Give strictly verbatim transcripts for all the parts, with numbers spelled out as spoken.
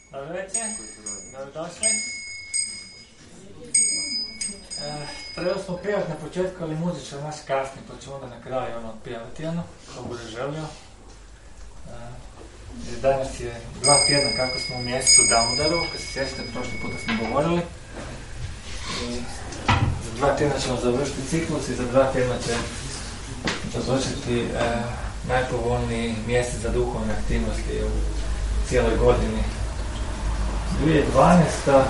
Dobro večer, dobrodošli. E, trebali smo pjevati na početku, ali muzičar naš kasni, pa ćemo onda na kraju ono pjevati ono, ko bude želio. E, danas je dva tjedna kako smo u mjesecu Damodaru, kad se sjećate, prošli puta smo govorili. I za dva tjedna ćemo završiti ciklus i za dva tjedna će završiti e, najpovoljniji mjesec za duhovne aktivnosti u cijeloj godini. dvije tisuće dvanaesta.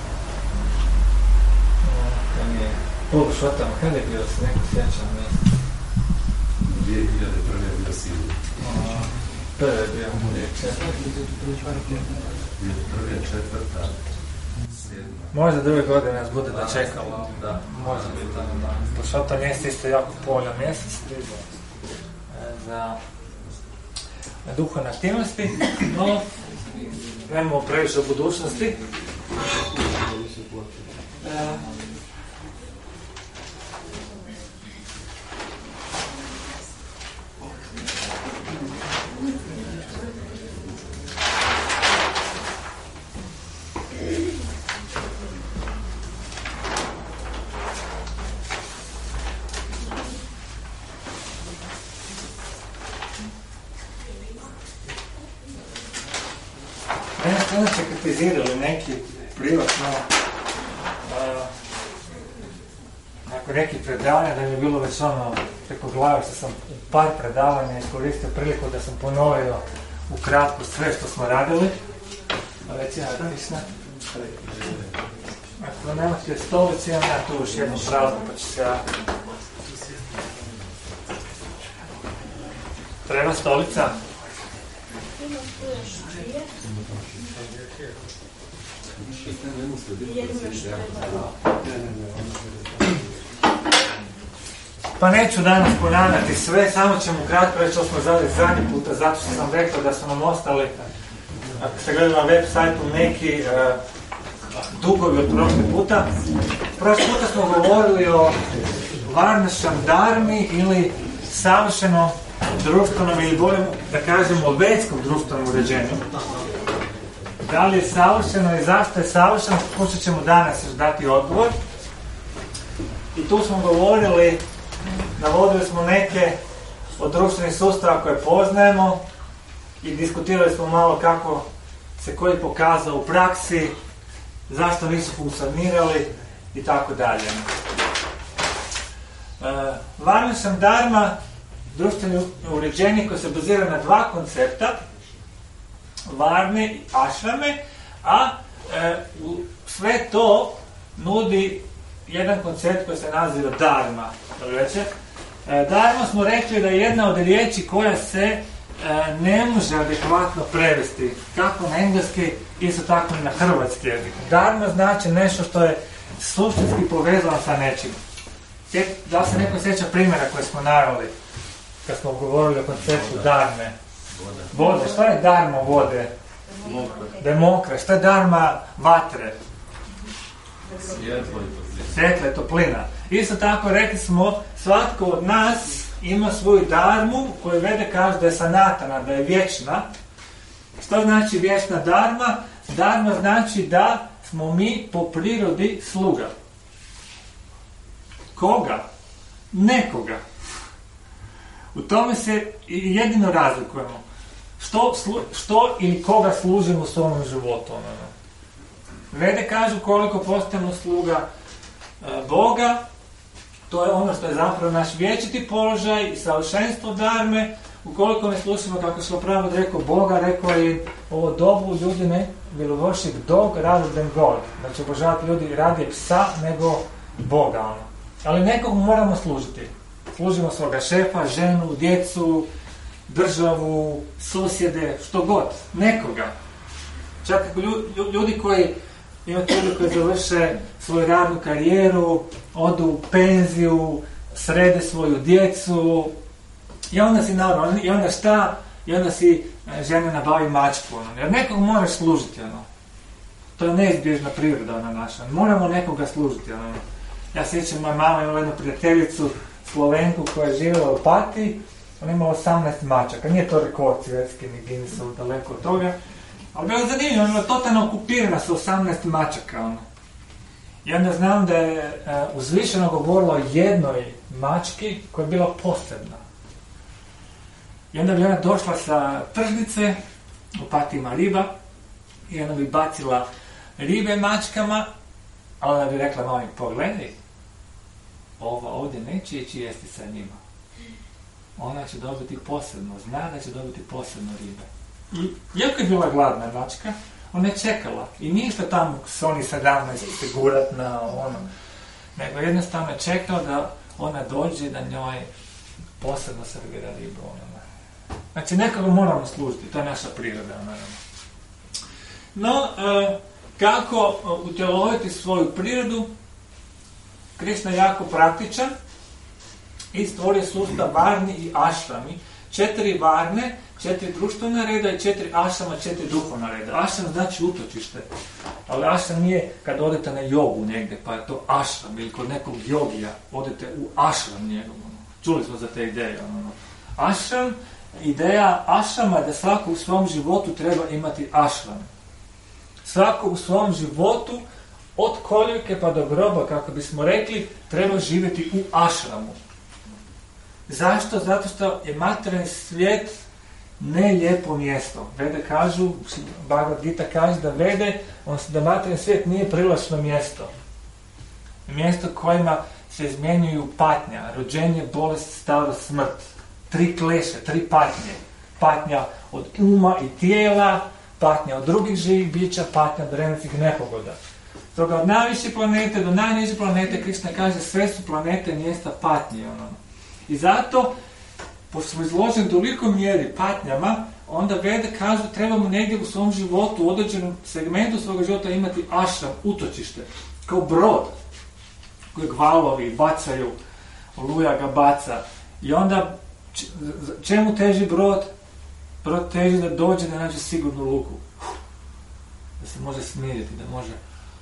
Kad je polu šotama, kada je bio se neko sjećam mjesec? dvije hiljade prve je bio sigurno. Prve je bio uvijek četvrti. Prve je četvrta, sedma. Možda druge godine nas bude dočekalo. Da. Može biti. Po šota mjesec isto jako povoljan mjesec za duhovne aktivnosti, no nemamo previše u budućnosti. E, Mene ste inače kritizirali neki privatno uh, nakon nekih predavanja da mi je bilo već ono preko glave što sam u par predavanja iskoristio priliku da sam ponovio ukratko sve što smo radili. A već ja da ako nemate stolice, imam ja tu još jednu praznu pa ću se ja... Treba stolica? Pa neću danas ponavljati sve, samo ćemo kratko reći što smo zadnji zadnji puta, zato što sam rekao da su nam ostali, ako ste gledali na web sajtu, neki uh, dugovi od prošle puta. Prošle puta smo govorili o Varnašam dharmi ili savršenom društvenom ili bolje da kažemo vedskom društvenom uređenju. Da li je savršeno i zašto je savršeno, pokušat ćemo danas još dati odgovor. I tu smo govorili, navodili smo neke od društvenih sustava koje poznajemo i diskutirali smo malo kako se koji pokazao u praksi, zašto nisu funkcionirali i tako dalje. Varnašam dharma, društveno uređenje koje se bazira na dva koncepta, varne i ašrame, a e, sve to nudi jedan koncept koji se naziva dharma. E, dharma smo rekli da je jedna od riječi koja se e, ne može adekvatno prevesti, kako na engleski, isto tako i na hrvatski jezik. Dharma znači nešto što je suštinski povezano sa nečim. Da li se neko sjeća primjera koje smo naveli kad smo govorili o konceptu dharme? Vode. Što je dharma vode? Demokra. Što je dharma vatre? Svjetla i toplina. Isto tako rekli smo, svatko od nas ima svoju dharmu koju vede kaže da je sanatana, da je vječna. Što znači vječna dharma? Dharma znači da smo mi po prirodi sluga. Koga? Nekoga. U tome se jedino razlikujemo. Što, što ili koga služimo u svom životu. Vede kažu koliko postajemo sluga e, Boga, to je ono što je zapravo naš vječiti položaj i savršenstvo dharme. Ukoliko ne slušamo kako što pravo rekao Boga, rekao je ovo dobu ljudi ne will worship dog rather than God. Znači obožavati ljudi radije psa nego Boga. Ono. Ali nekog moramo služiti. Služimo svoga šefa, ženu, djecu, državu, susjede, što god, nekoga. Čak ljudi koji imate ljudi koji završe svoju radnu karijeru, odu u penziju, srede svoju djecu i onda si naravno, i onda šta? I onda si žena nabavi mačku, ono. Jer nekog moraš služiti, ono. To je neizbježna priroda, ona naša. Moramo nekoga služiti, ono. Ja sjećam, moja mama imala jednu prijateljicu, Slovenku koja je živjela u Opatiji, ona ima osamnaest mačaka, nije to rekord svjetski ni Guinnessov, daleko od toga. Ali bilo zanimljivo, ono je totalno okupirana sa osamnaest mačaka, ono. I onda znam da je uh, uzvišeno govorilo o jednoj mački koja je bila posebna. I onda bi ona došla sa tržnice, u pati ima riba, i onda bi bacila ribe mačkama, a ona bi rekla mami, pogledaj, ova ovdje neće ići jesti sa njima. Ona će dobiti posebno, zna da će dobiti posebno ribe. I iako je bila gladna mačka, ona je čekala i nije išla tamo s oni sedamnaest se gurat na ono, nego jednostavno je čekala da ona dođe da njoj posebno servira ribu. Ono. Znači nekoga moramo služiti, to je naša priroda. Naravno. No, e, kako utjeloviti svoju prirodu? Krishna je jako praktičan i stvorio sustav varni i ašrami. Četiri varne, četiri društvena reda i četiri ašrama, četiri duhovna reda. Ašram znači utočište, ali ašram nije kad odete na jogu negdje, pa je to ašram, ili kod nekog jogija odete u ašram njegov. Čuli smo za te ideje. Ašram, ideja ašrama je da svako u svom životu treba imati ašram. Svako u svom životu, od koljevke pa do groba, kako bismo rekli, treba živjeti u ašramu. Zašto? Zato što je materijalni svijet ne lijepo mjesto. Vede kažu, Bhagavad Gita kaže da vede, odnosno da materijalni svijet nije privlačno mjesto. Mjesto kojima se izmjenjuju patnja, rođenje, bolest, starost, smrt. Tri kleše, tri patnje. Patnja od uma i tijela, patnja od drugih živih bića, patnja od vremenskih nepogoda. Stoga od najviše planete do najniže planete, Krishna kaže, sve su planete mjesta patnje. Ono. I zato, pošto smo izloženi toliko mjeri patnjama, onda Vede kažu trebamo negdje u svom životu, u određenom segmentu svoga života imati ašram, utočište, kao brod kojeg valovi bacaju, oluja ga baca. I onda, čemu teži brod? Brod teži da dođe da nađe sigurnu luku. Da se može smiriti, da može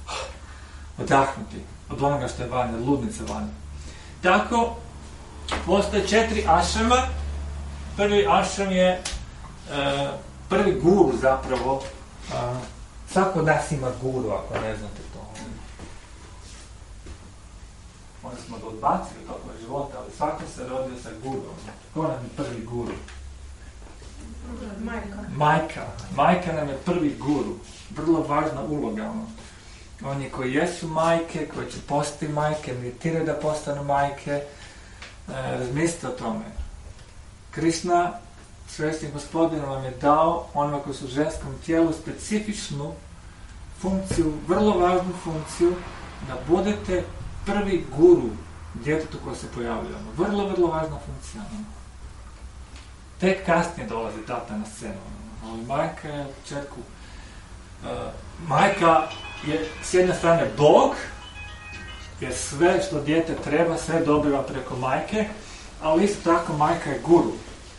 odahnuti od onoga što je vani, ludnice vani. Tako, postoje četiri ašrama. Prvi ašram je e, prvi guru zapravo. E, svako od nas ima guru, ako ne znate to. Možda smo ga odbacili tokom života, ali svako se rodio sa gurom. Ko nam je prvi guru? Majka. Majka. Majka nam je prvi guru. Vrlo važna uloga. Ono. Oni koji jesu majke, koji će postati majke, meditiraju da postanu majke, e, razmislite o tome. Krishna, svesni gospodin, vam je dao onima koji su u ženskom tijelu specifičnu funkciju, vrlo važnu funkciju, da budete prvi guru djetetu koje se pojavljaju. Vrlo, vrlo važna funkcija. Tek kasnije dolazi tata na scenu. Ali majka je u početku. Uh, majka je s jedne strane Bog, jer sve što dijete treba, sve dobiva preko majke, ali isto tako majka je guru.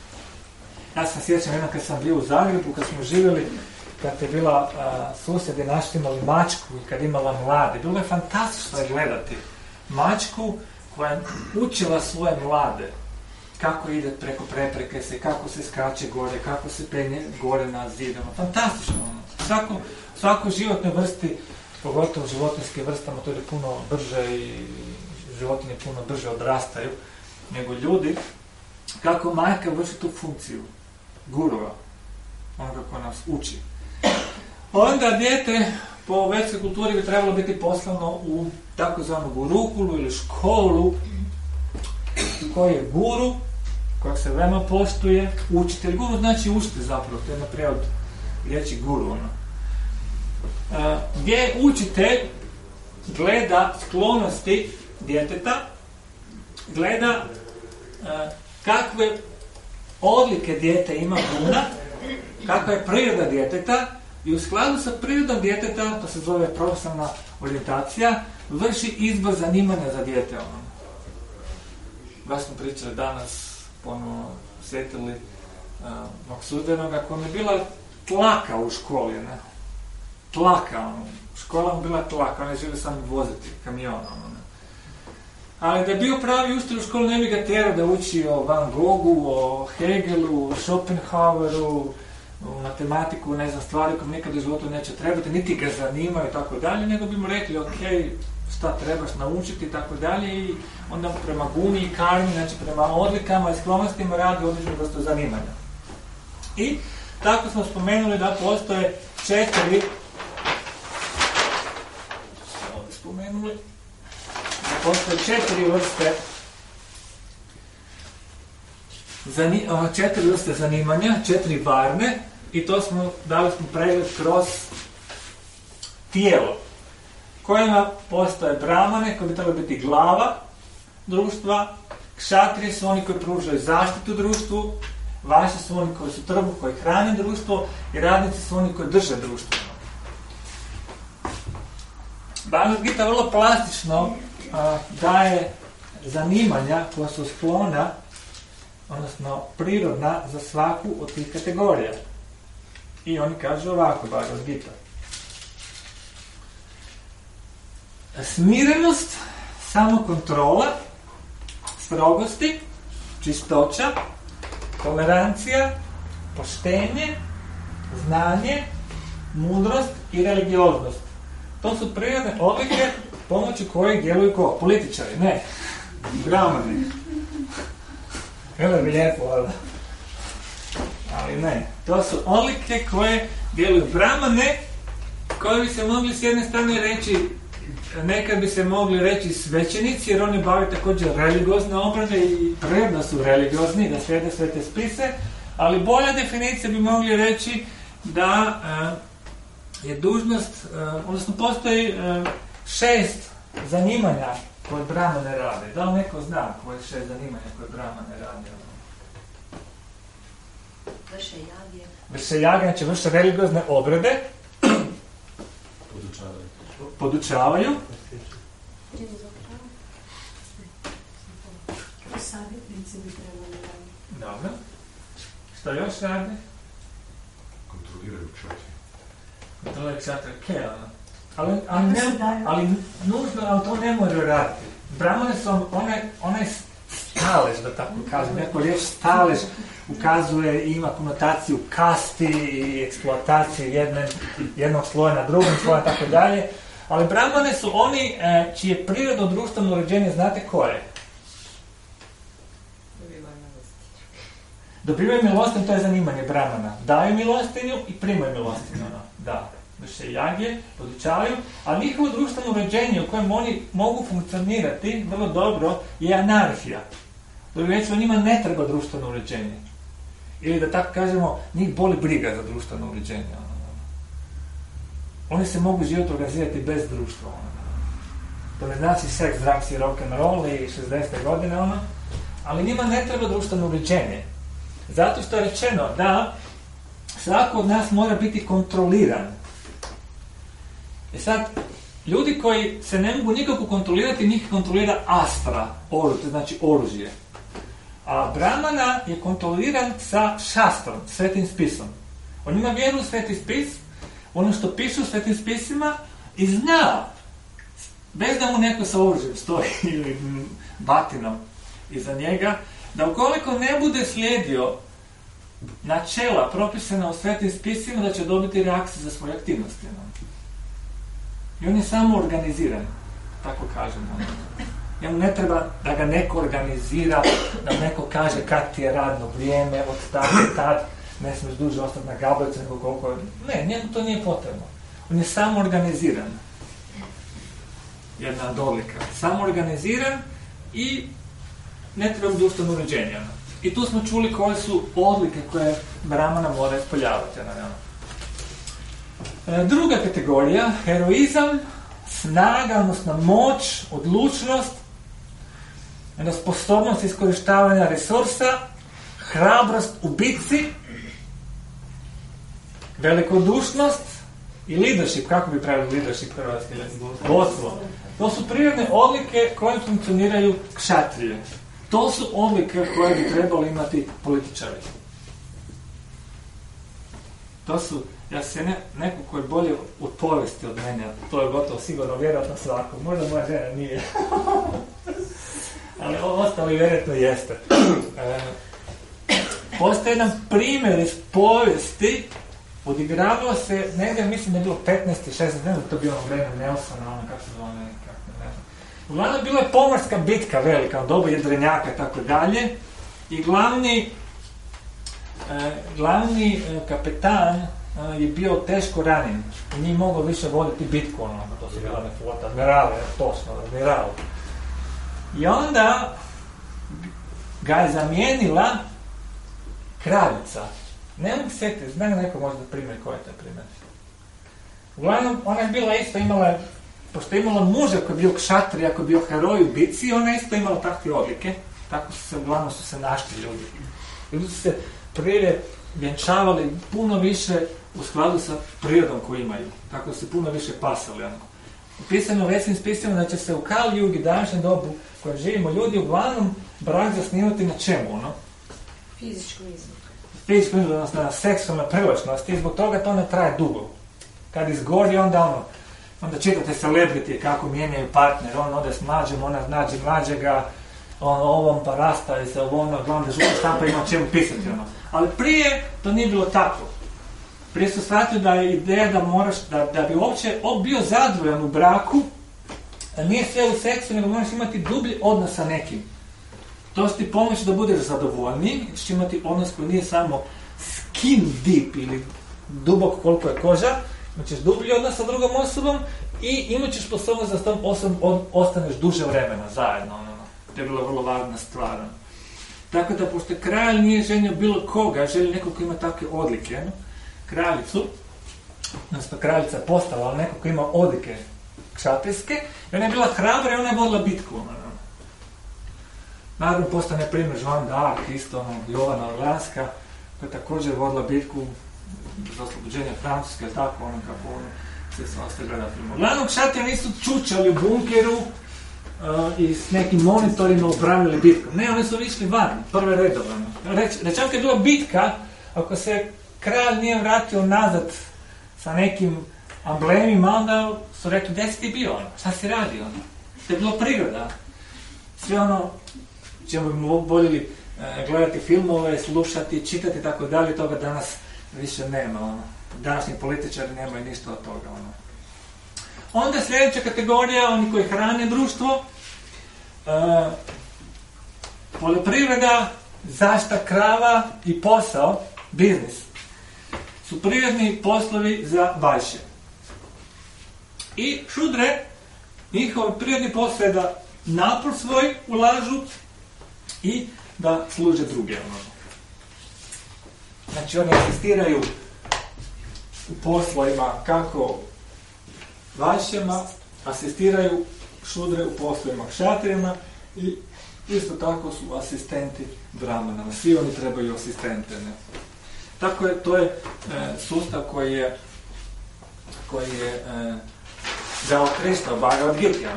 Ja sam sjećam jednom kad sam bio u Zagrebu, kad smo živjeli, kad je bila uh, susjedi našli imali mačku i kad imala mlade. Bilo je fantastično gledati mačku koja je učila svoje mlade kako ide preko prepreke se, kako se skače gore, kako se penje gore na zidama. Fantastično. Svako, svako životnoj vrsti, pogotovo životinjskim vrstama, to je puno brže i životinje puno brže odrastaju nego ljudi, kako majka vrši tu funkciju gurova, onoga ko nas uči. Onda dijete po vedskoj kulturi bi trebalo biti poslano u takozvanu gurukulu ili školu koji je guru, kojeg se veoma poštuje, učitelj. Guru znači učitelj zapravo, to je naprijed od riječi guru. Ono. Uh, gdje učitelj gleda sklonosti djeteta, gleda uh, kakve odlike dijete ima guna, kakva je priroda djeteta i u skladu sa prirodom djeteta, to se zove profesionalna orijentacija, vrši izbor zanimanja za dijete. Ono. Baš smo pričali danas, ponovno sjetili mog uh, sudbenoga, koja je bila tlaka u školi, ne? Tlaka, ono. Škola mu bila tlaka, on je želio samo voziti kamion, ono, ne? Ali da je bio pravi učitelj u školu, ne bi ga tjerao da uči o Van Goghu, o Hegelu, o Schopenhaueru, u matematiku, ne znam, stvari koje nikad u životu neće trebati, niti ga zanimaju i tako dalje, nego bi mu rekli, ok, šta trebaš naučiti i tako dalje, i onda prema gumi i karmi, znači prema odlikama i sklonostima radi određenu vrstu zanimanja. I tako smo spomenuli da postoje četiri ovdje spomenuli da postoje četiri vrste zani, četiri vrste zanimanja, četiri varne, i to smo dali smo pregled kroz tijelo, kojima postoje brahmane koji bi trebali biti glava društva, kšatrije su oni koji pružaju zaštitu društvu, vaši su oni koji su trbuh, koji hrane društvo, i radnici su oni koji drže društvo. Bhagavad Gita vrlo plastično a, daje zanimanja koja su sklona, odnosno prirodna za svaku od tih kategorija. I oni kažu ovako, Bhagavad Gita. Smirenost, samokontrola, strogosti, čistoća, tolerancija, poštenje, znanje, mudrost i religioznost. To su prirodne odlike pomoću kojih djeluju ko? Političari, ne. Brahmani. Bilo bi lijepo, ali... ali ne. To su odlike koje djeluju brahmane, koje bi se mogli s jedne strane reći, nekad bi se mogli reći svećenici, jer oni bave također religiozne obrade i prirodno su religiozni, da slijede sve te spise, ali bolja definicija bi mogli reći da uh, je dužnost, uh, odnosno postoji uh, šest zanimanja koje brahmane rade. Da li neko zna koje je šest zanimanja koje brahmane rade? Vrše jage. Vrše jage, znači vrše religiozne obrade. Podučavaju. Podučavaju. Savjetnici bi trebali raditi. Dobro. Što još rade? Kontroliraju kšatrije. Kontroliraju kšatrije, ok, ali, ali, ne, ali nužno, ali to ne moraju raditi. Brahmane su one, one stalež, da tako kažem, neko riječ stalež ukazuje i ima konotaciju kasti i eksploataciju jedne, jednog sloja na drugom sloja, tako dalje. Ali brahmane su oni e, čije prirodno društveno uređenje, znate koje? Dobivaju milostinju, to je zanimanje brahmana. Daju milostinju i primaju milostinju. No. Da, vrše jage, podučavaju, ali njihovo društveno uređenje u kojem oni mogu funkcionirati vrlo dobro je anarhija. Dobro, recimo, njima ne treba društveno uređenje. Ili da tako kažemo, njih boli briga za društveno uređenje. Oni se mogu život organizirati bez društva. To ne znači seks, drugs i rock'n'roll i šezdesete godine, ono, ali njima ne treba društveno uređenje. Zato što je rečeno da svako od nas mora biti kontroliran. I sad, ljudi koji se ne mogu nikako kontrolirati, njih kontrolira astra, oružje, znači oružje. A brahmana je kontroliran sa šastrom, svetim spisom. On ima vjeru u sveti spis, ono što piše u svetim spisima, i zna, bez da mu neko sa oružjem stoji ili batinom iza njega, da ukoliko ne bude slijedio načela propisana u svetim spisima, da će dobiti reakciju za svoje aktivnosti. I on je samo organiziran, tako kažemo. Njemu ne treba da ga neko organizira, da neko kaže kad ti je radno vrijeme, od tad i tad, ne smiješ duže ostati na gabalici, nego koliko... Ne, njemu to nije potrebno. On je samo organiziran. Jedna od odlika. Samo organiziran i ne treba društveno uređenje. I tu smo čuli koje su odlike koje brahmana mora ispoljavati. Druga kategorija, heroizam, snaga, odnosno moć, odlučnost, sposobnost iskorištavanja resursa, hrabrost u bitci, velikodušnost i leadership, kako bi pravili leadership hrvatski, vodstvo. To su prirodne odlike koje funkcioniraju kšatrije. To su odlike koje bi trebali imati političari. To su, ja se ne, neko koji je bolje u povijesti od mene, to je gotovo sigurno, vjerojatno svako, možda moja žena nije. Ali ovo ostali vjerojatno jeste. E, postoji jedan primjer iz povijesti, odigravalo se, negdje mislim da je bilo petnaest šesnaest, ne znam to bio ono vreme Nelsona, ono kako se zove, kako ne znam. Uglavnom, bila je pomorska bitka velika, doba jedrenjaka i tako dalje, i glavni, e, glavni e, kapetan e, je bio teško ranjen i nije mogao više voditi bitku, ono, to su glavne flota, admirale, točno, admiral. I onda ga je zamijenila kraljica. Ne mogu se sjetiti, znam neko možda primjer, koji je taj primjer. Uglavnom, ona je bila isto, imala, pošto je imala muža koji je bio kšatrija, koji je bio heroj u bici, ona je isto imala takve odlike. Tako su se, uglavnom su se našli ljudi. Ljudi su se prije vjenčavali puno više u skladu sa prirodom koju imaju. Tako su se puno više pasali. Ono. Upisano u vecnim spisima da će se u Kali Jugi, današnjem dobu kojem živimo, ljudi uglavnom brak zasnivati na čemu, ono? Fizičkom izvoru. Fizičkom izvoru, odnosno na seksualnoj privlačnosti, i zbog toga to ne traje dugo. Kad izgori, onda ono, onda čitate celebrity kako mijenjaju partner, on ode s mlađem, ona nađe mlađega, on ovom pa rastaje se, ovo ono, glavno da žuta štampa ima čemu pisati, ono. Ali prije to nije bilo tako. Prije su shvatili da je ideja da moraš, da, da bi uopće bio zadovoljan u braku, nije sve u seksu, nego moraš imati dublji odnos sa nekim. To će ti pomoći da budeš zadovoljniji, ćeš imati odnos koji nije samo skin deep ili dubok koliko je koža, imat ćeš dublji odnos sa drugom osobom i imat ćeš sposobnost da s tom osobom ostaneš duže vremena zajedno. Ono. To je bila vrlo važna stvar. Tako da, pošto kralj nije ženio bilo koga, želi nekog koji ima takve odlike, no? Kraljicu, odnosno kraljica je postala, ali neko koji ima odlike kšatrijske, i ona je bila hrabra i ona je vodila bitku. Naravno, postane primjer Joan d'Arc, isto ono, Jovana Orleanska, koja je također vodila bitku za oslobođenje Francuske, tako ono kako ono se se ostaje gleda film. Uglavnom, kšatrije nisu čučali u bunkeru uh, i s nekim monitorima upravljali bitkom. Ne, oni su išli van, prve redovano. Reč, rečem kad je bila bitka, ako se kralj nije vratio nazad sa nekim amblemima, onda su rekli, gdje si ti bio, ono? Šta si radio? Ono? To je bilo priroda. Sve ono, ćemo bi voljeli e, gledati filmove, slušati, čitati, tako dalje, toga danas više nema. Ono. Današnji političari nemaju ništa od toga. Ono. Onda sljedeća kategorija, oni koji hrane društvo, e, poljoprivreda, zaštita krava i posao, biznis, su prirodni poslovi za vajše. I šudre, njihov prirodni posao je da napor svoj ulažu i da služe druge. Znači oni asistiraju u poslovima kako vajšema, asistiraju šudre u poslovima kšatrijama i isto tako su asistenti brahmanama. Svi oni trebaju asistente. Ne? Tako je, to je e, sustav koji je koji je e, dao Krishna, Bhagavad Gita.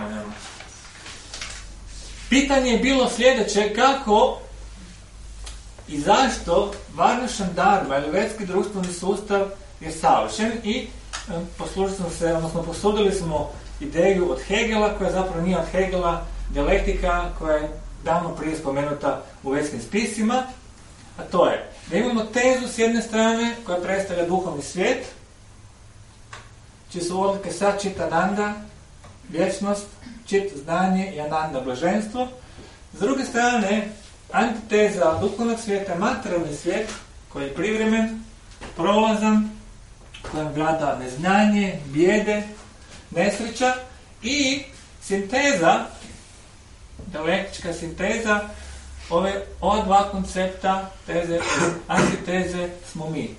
Pitanje je bilo sljedeće, kako i zašto Varnašam Dharma ili vedski društveni sustav je savršen i e, poslužili smo se, odnosno posudili smo ideju od Hegela, koja zapravo nije od Hegela, dijalektika koja je davno prije spomenuta u vedskim spisima, a to je da imamo tezu s jedne strane koja predstavlja duhovni svijet, čije su odlike sad čit Ananda, vječnost, čit znanje i Ananda blaženstvo. S druge strane, antiteza duhovnog svijeta, materijalni svijet, koji je privremen, prolazan, kojem vlada neznanje, bijede, nesreća i sinteza, dijalektička sinteza, ove ova dva koncepta, teze, antiteze, smo mi.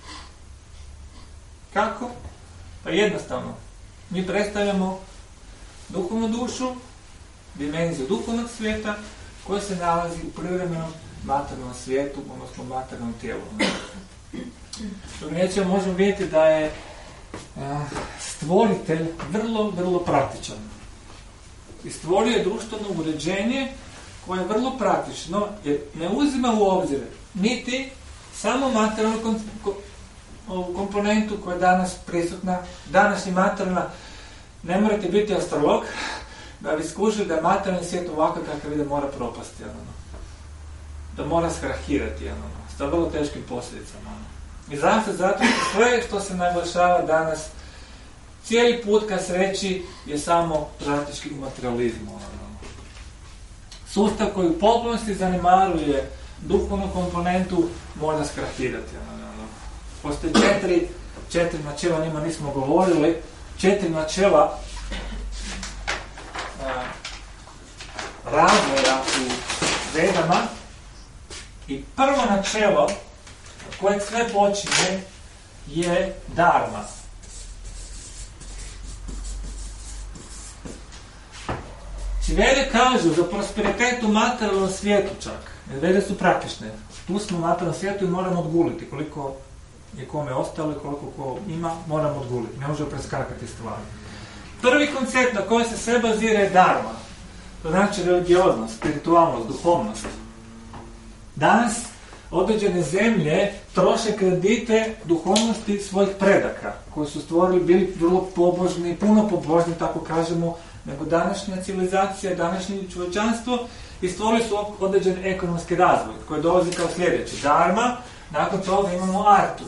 Kako? Pa jednostavno. Mi predstavljamo duhovnu dušu, dimenziju duhovnog svijeta, koja se nalazi u privremenom materijalnom svijetu, odnosno materijalnom tijelu. Drugim možemo vidjeti da je a, stvoritelj vrlo, vrlo praktičan. I stvorio je društveno uređenje koje je vrlo praktično, jer ne uzima u obzir niti samo materijalnu komponentu koja je danas prisutna, danas i materijalna. Ne morate biti astrolog da bi skužili da je materijalni svijet ovakav kakav ide mora propasti. Ono. Da mora skrahirati. Ono. sa vrlo teškim posljedicama. I zašto? Zato što sve što se naglašava danas, cijeli put ka sreći je samo praktički u materializmu. Sustav koji u potpunosti zanemaruje duhovnu komponentu mora skrahirati. Postoje četiri, četiri načela, njima nismo govorili, četiri načela a, razvoja u Vedama. I prvo načelo od kojeg sve počinje je dharma. Vede kažu za prosperitet u materijalnom svijetu čak. Vede su praktične. Tu smo u materijalnom svijetu i moramo odguliti. Koliko je kome ostalo i koliko ko ima, moramo odguliti. Ne možemo preskakati stvari. Prvi koncept na koji se sve bazira je dharma. To znači religioznost, spiritualnost, duhovnost. Danas određene zemlje troše kredite duhovnosti svojih predaka, koji su stvorili, bili vrlo pobožni, puno pobožni, tako kažemo, nego današnja civilizacija, današnje čovječanstvo, i stvorili su određen ekonomski razvoj, koji dolazi kao sljedeći. Dharma, nakon toga imamo artu.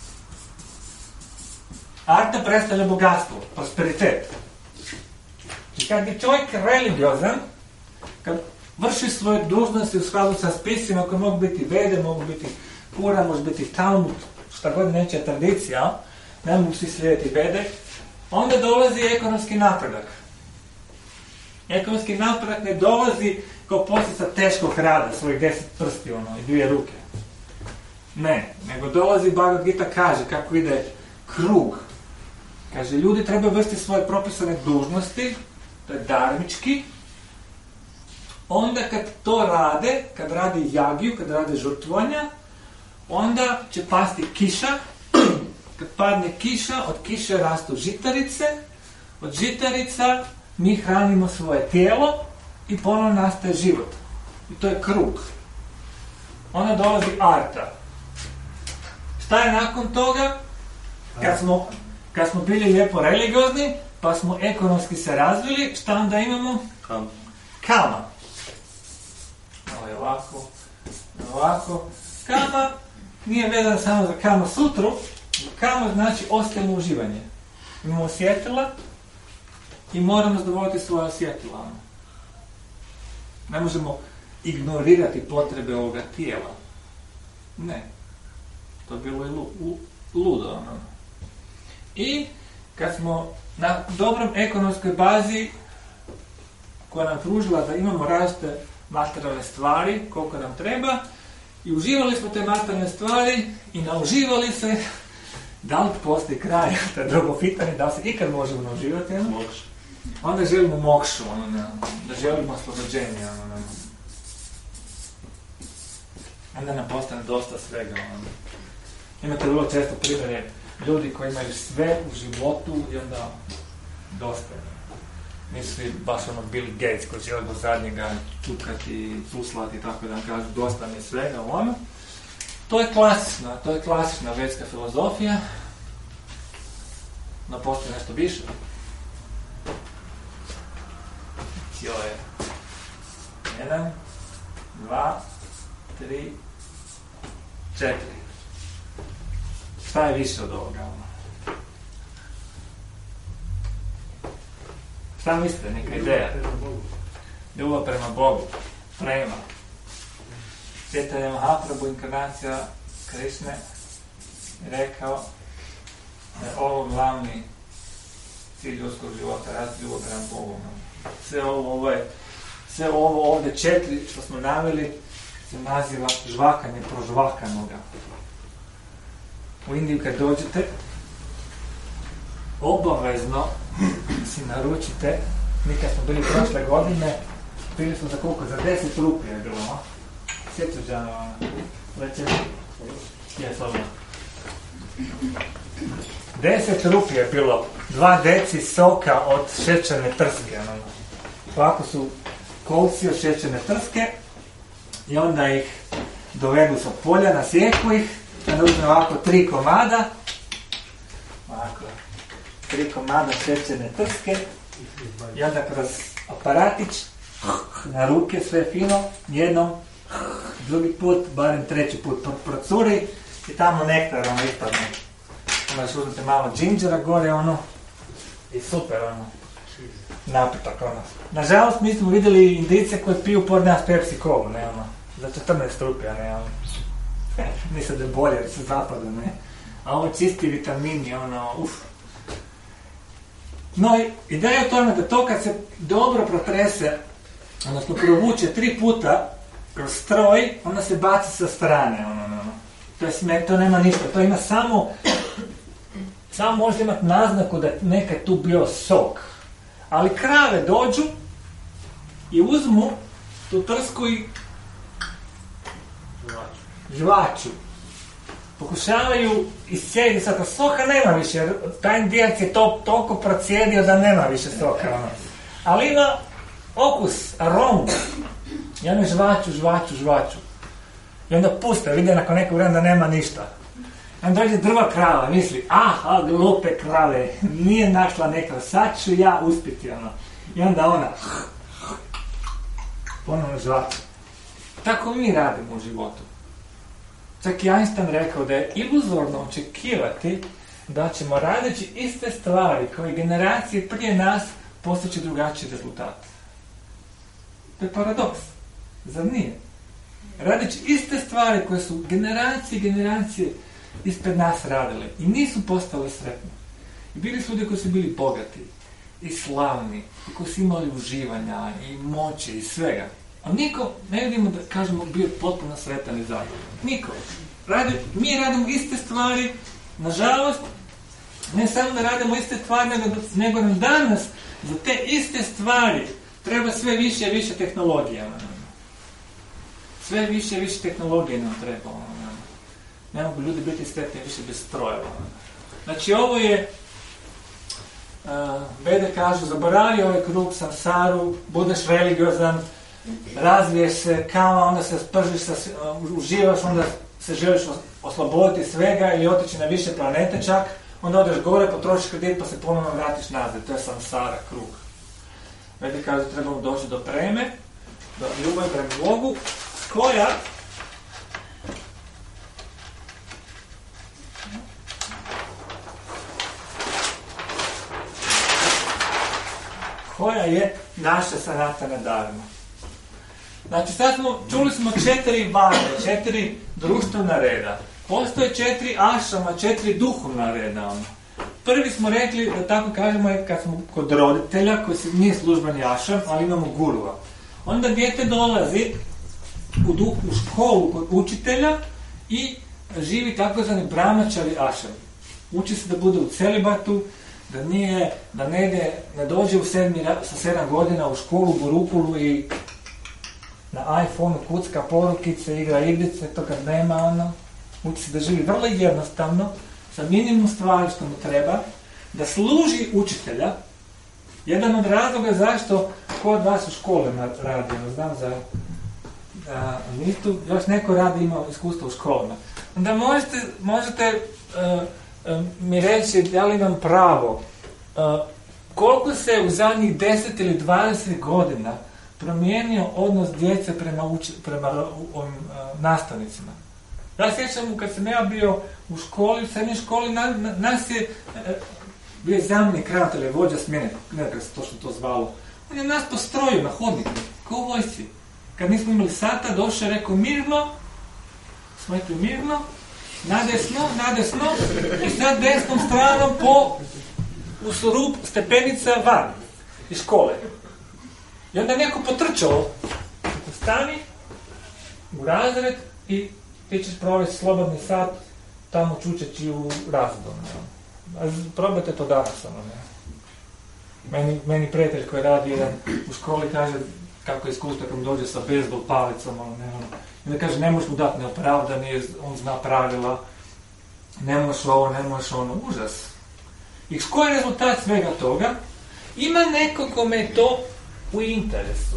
Arta predstavlja bogatstvo, prosperitet. I kad je čovjek religiozan, kad vrši svoje dužnosti u skladu sa spisima koji mogu biti Vede, mogu biti Pura, može biti Talmud, šta god neće tradicija, ne mogu svi slijediti Vede, onda dolazi ekonomski napredak. Ekonomski napredak ne dolazi kao posljedica teškog rada, svojih deset prsti ono, i dvije ruke. Ne, nego dolazi, Bhagavad Gita kaže kako ide krug. Kaže, ljudi trebaju vršiti svoje propisane dužnosti, to je dharmički. Onda kad to rade, kad radi jagiju, kad rade žrtvovanja, onda će pasti kiša. Kad padne kiša, od kiše rastu žitarice, od žitarica mi hranimo svoje tijelo i ponovno nastaje život. I to je krug. Onda dolazi arta. Šta je nakon toga? Kad smo, kad smo bili lijepo religiozni, pa smo ekonomski se razvili, šta onda imamo? Kama. Kama. Ovo je ovako, ovako. Kama nije vezan samo za kama sutru. Kama znači ostajemo uživanje. Imamo osjetila i moramo zadovoljiti svoje osjetila. Ne možemo ignorirati potrebe ovoga tijela. Ne. To je bilo i lu, lu, ludo. Ono. I kad smo na dobrom ekonomskoj bazi koja nam pružila da imamo različite materijalne stvari, koliko nam treba, i uživali smo te materijalne stvari i nauživali se, da li postoji kraj, to je drugo pitanje, da li se ikad možemo nauživati, ono? Onda želimo mokšu, ono, ne, da želimo oslobođenje, ono, ne. Onda nam postane dosta svega, ono. Imate vrlo često primjere ljudi koji imaju sve u životu i onda dosta. Nisu svi baš ono Bill Gates koji žele do zadnjega čukati, cuslati i tako da vam kažu dosta mi je svega, ono. To je klasična, to je klasična vedska filozofija. No postoji nešto više. Cijelo je jedan, dva, tri, četiri. Šta je više od ovoga? Šta mislite, neka ideja? Ljubav prema Bogu, prema. Četanje Mahaprabhu, inkarnacija Krišne, je rekao da je ovo glavni cilj ljudskog života, razvoj ljubav prema Bogu. Sve ovo, ovo je, sve ovo ovdje četiri što smo naveli se naziva žvakanje prožvakanoga. U Indiju kad dođete, obavezno si naručite, mi kad smo bili prošle godine, bili smo za koliko? Za deset rupija je bilo, no? Sjećaš Đano, večer? Je, slobodno. Deset rupija je bilo, dva deci soka od šećerne trske, no? Ovako su kolci od šećerne trske i onda ih dovedu sa polja, nasjeku ih, onda uzme ovako tri komada, ovako, tri komada šećerne trske i onda kroz aparatić na ruke sve fino, jednom drugi put, barem treći put procuri i tamo nektar ono ispadne. Onda još uzmete malo džinđera gore ono i super ono, napitak ono. Nažalost mi smo vidjeli Indijce koji piju pored nas Pepsi Colu, ne ono, za četrnaest rupija, ne ono. Mislim da je bolje jer se zapada, ne. A ovo čisti vitamini, ono, uf. No, ideja je u tome da to kad se dobro protrese, odnosno provuče tri puta kroz stroj, onda se baci sa strane, ono, ono. To je sme, to nema ništa, to ima samo, samo možda imati naznaku da nekad tu bio sok. Ali krave dođu i uzmu tu trsku i žvaču. Pokušavaju iscijediti soka. Soka nema više, jer taj Indijac je to toliko procijedio da nema više soka. Ono. Ali ima okus, aromu. I ono žvaču, žvaču, žvaču. I onda puste, vide nakon nekog vremena da nema ništa. I onda dođe druga krava, misli, aha, glupe krave, nije našla nekada, sad ću ja uspjeti, ono. I onda ona, ponovno žvaču. Tako mi radimo u životu. Čak i Einstein rekao da je iluzorno očekivati da ćemo radeći iste stvari koje generacije prije nas postići drugačiji rezultat. To je paradoks. Zar nije? Radeći iste stvari koje su generacije i generacije ispred nas radile i nisu postali sretni. I bili su ljudi koji su bili bogati i slavni i koji su imali uživanja i moći i svega. A niko, ne vidimo da kažemo, bio potpuno sretan i zadovoljan. Niko. Radi, mi radimo iste stvari, nažalost, ne samo da radimo iste stvari, nego, nego nam danas za te iste stvari treba sve više i više tehnologija. Sve više i više tehnologije nam treba. Ne mogu ljudi biti sretni više bez strojeva. Znači ovo je, uh, Vede kažu, zaboravi ovaj krug samsaru, budeš religiozan, razviješ se, kao onda se spržiš, sa, uh, uživaš, onda se želiš osloboditi svega ili otići na više planete čak, onda odeš gore, potrošiš kredit pa se ponovno vratiš nazad. To je samsara, krug. Vede kažu, trebamo doći do preme, do ljubavi prema Bogu, koja koja je naša sanatana dharma. Znači sad smo, čuli smo četiri vane, četiri društvena reda. Postoje četiri ašama, četiri duhovna reda. Ono. Prvi smo rekli, da tako kažemo, je kad smo kod roditelja, koji se nije službeni ašam, ali imamo gurua. Onda dijete dolazi u, duh, u školu kod učitelja i živi takozvani brahmačari ašam. Uči se da bude u celibatu, da nije, da ne ide, ne dođe u sedmi, sa sedam godina u školu, gurukulu i na iPhoneu kucka porukice, igra igrice, to kad nema ono. Uči se da živi vrlo jednostavno, sa minimum stvari što mu treba, da služi učitelja. Jedan od razloga zašto kod vas u školama radi, znam za da nisu, još neko radi ima iskustvo u školama. Onda možete, možete uh, uh, mi reći da li imam pravo, uh, koliko se u zadnjih deset ili dvadeset godina promijenio odnos djece prema, uči, prema um, uh, nastavnicima. Ja sjećam kad sam ja bio u školi, u srednjoj školi, na, na, nas je uh, bio je zamjenik ravnatelja, vođa smjene, ne znam to što to zvalo. On je nas postrojio na hodniku, kao u vojsci. Kad nismo imali sata, došao je rekao mirno, smo rekli mirno, nadesno, nadesno, i sad desnom stranom po u rub stepenica van iz škole. I onda neko potrčao, stani u razred i ti ćeš provesti slobodni sat tamo čučeći u razredu. Probajte to danas. Ono, ne. Meni, meni prijatelj koji radi jedan u školi kaže kako je iskustvo kad mu dođe sa bejzbol palicom, ono, ne, ono. I da kaže ne možeš mu dati neopravdani, on zna pravila, ne možeš ovo, ne možeš ono, užas. I koji je rezultat svega toga? Ima neko kome je to u interesu.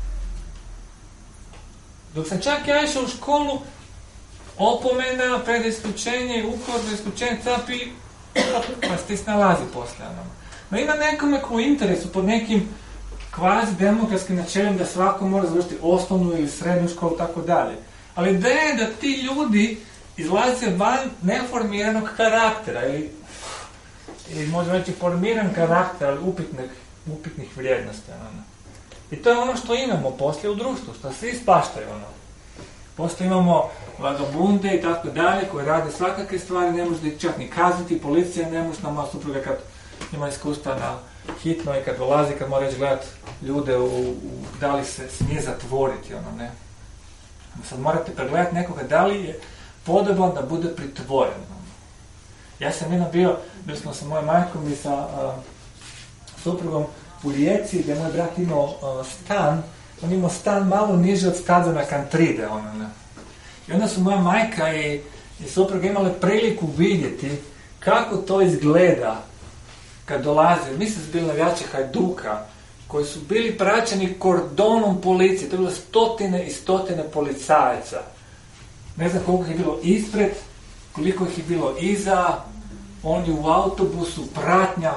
Dok sam čak ja išao u školu, opomena, pred isključenje, ukorno isključenje, capi, pa se ti snalazi poslije. No ima nekome ko u interesu pod nekim kvazi demokratskim načelom da svako mora završiti osnovnu ili srednju školu, tako dalje. Ali ideja je da ti ljudi izlaze van neformiranog karaktera, ili, ili možemo reći formiran karakter, ali upitnih, upitnih vrijednosti. Ono. I to je ono što imamo poslije u društvu, što svi spaštaju. Ono. Poslije imamo vagabunde i tako dalje, koji rade svakakve stvari, ne može ih čak ni kazniti, policija ne može, nama supruga kad ima iskustva na hitno i kad dolazi, kad mora reći gledat ljude u, u, da li se smije zatvoriti, ono ne. Sad morate pregledati nekoga da li je podoban da bude pritvoren. Ja sam jedno bio, bio smo sa mojom majkom i sa uh, suprugom u Rijeci, gdje je moj brat imao uh, stan, on imao stan malo niže od Stadiona Kantride, ono ne. I onda su moja majka i, i supruga imale priliku vidjeti kako to izgleda kad dolaze, mislim su bili navijači Hajduka, koji su bili praćeni kordonom policije, to je bilo stotine i stotine policajaca. Ne znam koliko ih je bilo ispred, koliko ih je bilo iza, oni u autobusu, pratnja.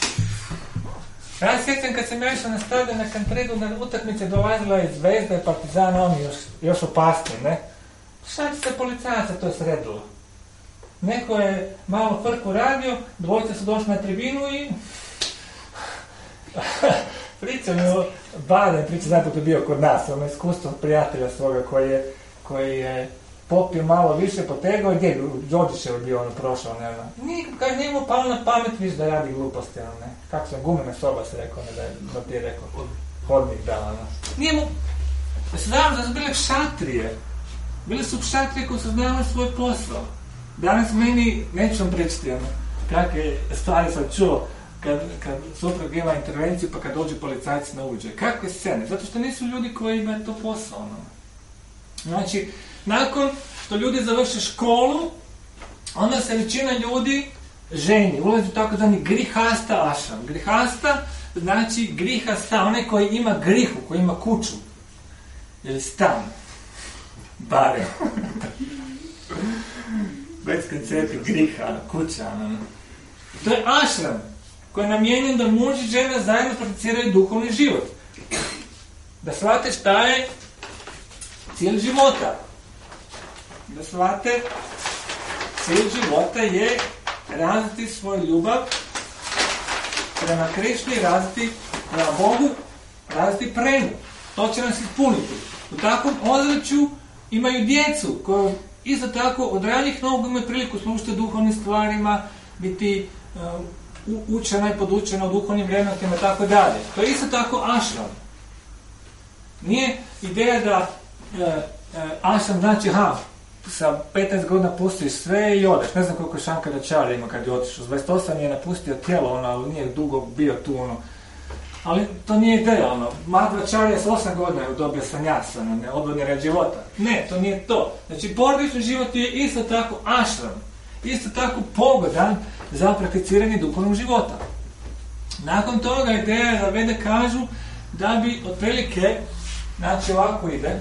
Ja se sjećam kad sam ja išao na stadion na Kantridu, na utakmice dolazila je Zvezda i Partizana, oni još, još opasniji, ne? Šta će se policajaca to sredilo? Neko je malo frku radio, dvojica su došli na tribinu i... pričam je Baden, priča znam kako je bio kod nas, ono iskustvo prijatelja svoga koji je, koji je popio malo više, potegao i gdje je Đorđićev bio ono prošao, ne znam. Nije, kaže, nije mu palo na pamet viš da radi gluposti, ono, ne. Kako sam, gumena soba se rekao, ne da je, da ti je rekao, hodnik da, ono. Nije mu, da se znam da su bile šatrije, bile su šatrije koji su znali svoj posao. Danas meni, neću vam pričati, ono, kakve stvari sam čuo, kad, kad suprug ima intervenciju pa kad dođu policajci na uđe. Kakve scene? Zato što nisu ljudi koji imaju to posao. Ono. Znači, nakon što ljudi završe školu, onda se većina ljudi ženi, ulazi u takozvani grihasta ašram. Grihasta znači grihasta, onaj koji ima grihu, koji ima kuću. Ili stan. Barem. Bez koncepta griha, kuća. Ono. To je ašram koji je namijenjen da muž i žena zajedno prakticiraju duhovni život. Da shvate šta je cilj života. Da shvate cilj života je razviti svoju ljubav prema Krišni, razviti prema Bogu, razviti premu. To će nas ispuniti. U takvom ozračju imaju djecu koji isto tako od ranih nogu imaju priliku slušati duhovnim stvarima, biti uh, učena i podučena u duhovnim vrijednostima i tako dalje. To je isto tako ašram. Nije ideja da e, e, ašram znači, ha, sa petnaest godina pustiš sve i odeš. Ne znam koliko Šankaračarja ima kad je otišao. S dvadeset osam je napustio tijelo, ono, ali nije dugo bio tu, ono. Ali to nije ideja, ono. Madhvačarja s osam godina je dobio sanjasa, ono, ne, odvodni red života. Ne, to nije to. Znači, porodični život je isto tako ašram. Isto tako pogodan za prakticiranje duhovnog života. Nakon toga ideja je da Vede kažu da bi otprilike, znači ovako ide,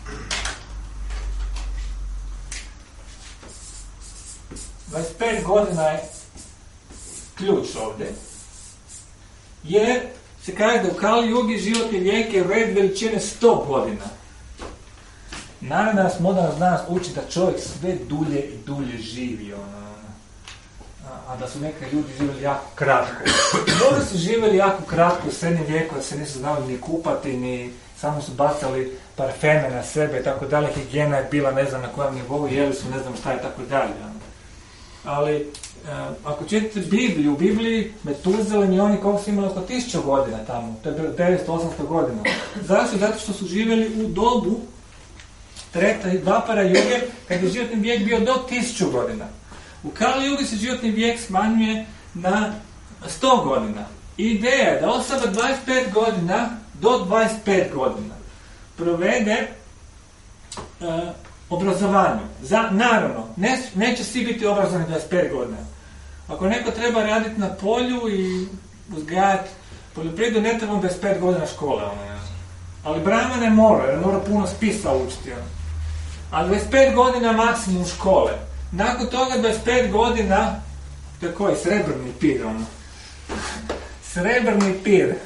dvadeset pet godina je ključ ovdje, jer se kaže da u Kali Jugi životni vijek je red veličine sto godina. Naravno nas moderna znanost uči da čovjek sve dulje i dulje živi, ono, a, a da su neki ljudi živjeli jako kratko. Možda su živjeli jako kratko u srednjem vijeku, da se nisu znali ni kupati, ni samo su bacali parfeme na sebe i tako dalje, higijena je bila ne znam na kojem nivou, jeli su ne znam šta i tako dalje. Ali, e, ako čitate Bibliju, u Bibliji Metuzalem i oni koliko su imali oko tisuću godina tamo, to je bilo devetsto do osamsto godina. Zašto? Zato što su živjeli u dobu Treta i Dvapara Juge, kad je životni vijek bio do tisuću godina. U Kali Jugi se životni vijek smanjuje na sto godina. Ideja je da osoba dvadeset pet godina do dvadeset pet godina provede uh, obrazovanje. Za, naravno, ne, neće svi biti obrazovani dvadeset pet godina. Ako neko treba raditi na polju i uzgajati poljoprivredu, ne treba dvadeset pet godina škole. Ono, ali Brahma ne mora, jer mora puno spisa učiti. Ono. A dvadeset pet godina maksimum škole. Nakon toga dvadeset pet godina, to je koji? Srebrni pir, ono. Srebrni pir.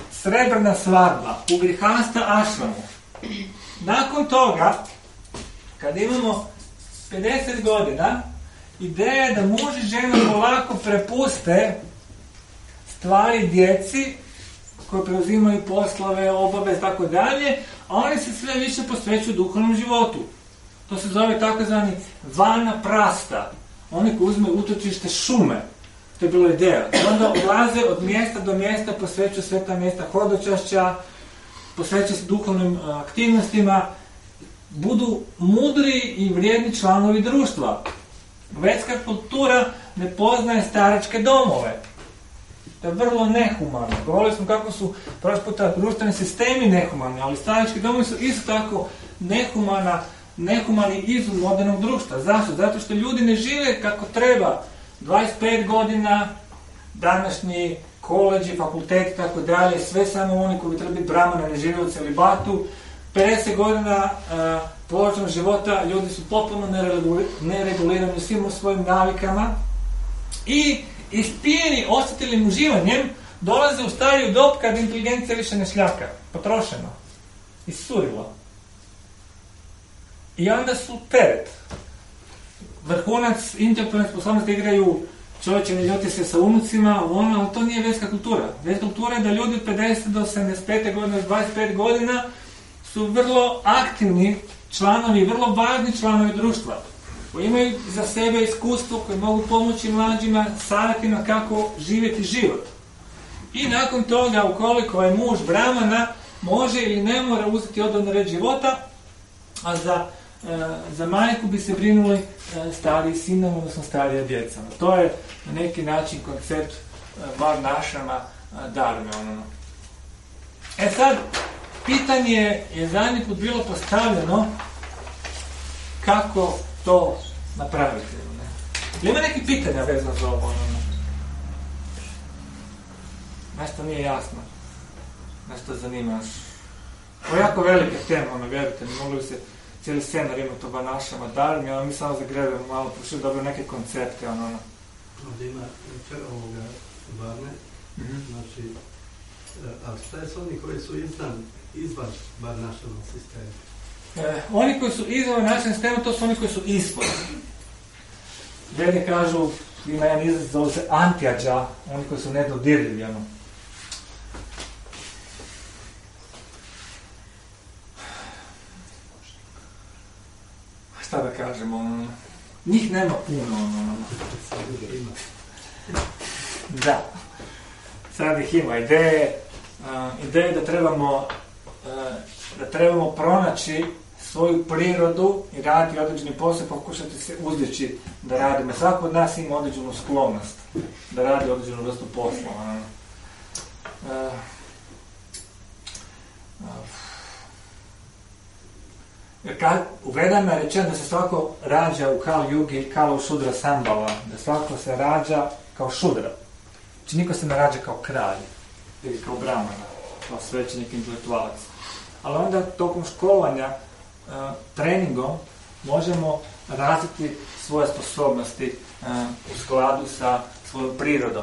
Srebrna svadba. U grihasta ašramu. Nakon toga, kad imamo pedeset godina, ideja je da muž i žena polako prepuste stvari djeci koji preuzimaju poslove, obaveze, tako dalje, a oni se sve više posvećuju duhovnom životu. To se zove takozvani vana prasta. Oni koji uzme utočište šume. To je bila ideja. Onda odlaze od mjesta do mjesta, posvećuju sve ta mjesta hodočašća, posvećuju se duhovnim aktivnostima, budu mudri i vrijedni članovi društva. Vedska kultura ne poznaje staračke domove. To je vrlo nehumano. Govorili smo kako su prošli puta društveni sistemi nehumani, ali starački domovi su isto tako nehumana, nehumani izum modernog društva. Zašto? Zato što ljudi ne žive kako treba. dvadeset pet godina, današnji koleđi, fakulteti, tako dalje, sve samo oni koji bi trebali biti bramane, ne žive u celibatu. pedeset godina uh, položenog života, ljudi su potpuno neregulirani u svim svojim navikama i ispijeni osjetilnim uživanjem dolaze u stariju dob kad inteligencija više ne šljaka, potrošeno, iscurilo. I onda su teret. Vrhunac intelektualne sposobnosti igraju čovječe ne ljuti se sa unucima, ono, ali to nije vedska kultura. Vedska kultura je da ljudi od pedeset do sedamdeset pete godine, dvadeset pet godina su vrlo aktivni članovi, vrlo važni članovi društva, koji imaju za sebe iskustvo, koji mogu pomoći mlađima, savjetima kako živjeti život. I nakon toga, ukoliko je muž bramana, može ili ne mora uzeti odgovorni red života, a za, e, za majku bi se brinuli e, stariji sinovi, odnosno starija djeca. To je na neki način koncept e, varnašama e, dharme. Ono. E sad, pitanje je zadnji put bilo postavljeno kako to napraviti. Ne? Ima neki pitanja vezano za ovo? Ono? Nešto nije jasno. Nešto zanimaš. Ovo je jako velike teme, ono, vjerujte, ne mogli se cijeli scenar imati o varnašama dharmi, ali mi samo zagrebamo malo, pošli dobro neke koncepte. Ono, ono. Ovdje ima ovoga varne, mm-hmm. Znači, ali šta je s oni koji su izdan, izvan varnašama sistema? E, oni koji su izvan varnašama sistema, to su oni koji su ispod. Vjerni kažu, ima jedan izraz, zove se antiađa, oni koji su nedodirljivi, ono. Šta da kažemo, ono, njih nema puno, ono, da, sad ih ima, ideje, uh, ideje da trebamo, uh, da trebamo pronaći svoju prirodu i raditi određeni posao, pokušati se uzdići da radimo. Svako od nas ima određenu sklonost da radi određenu vrstu posla. Ono. Uh, uh, Jer kad u Vedama je rečeno da se svako rađa u Kali Jugi, Kala Šudra Sambhava, da svako se rađa kao šudra. Znači niko se ne rađa kao kralj ili kao brahmana, kao svećenik, intelektualac. Ali onda tokom školovanja, uh, treningom, možemo razviti svoje sposobnosti uh, u skladu sa svojom prirodom.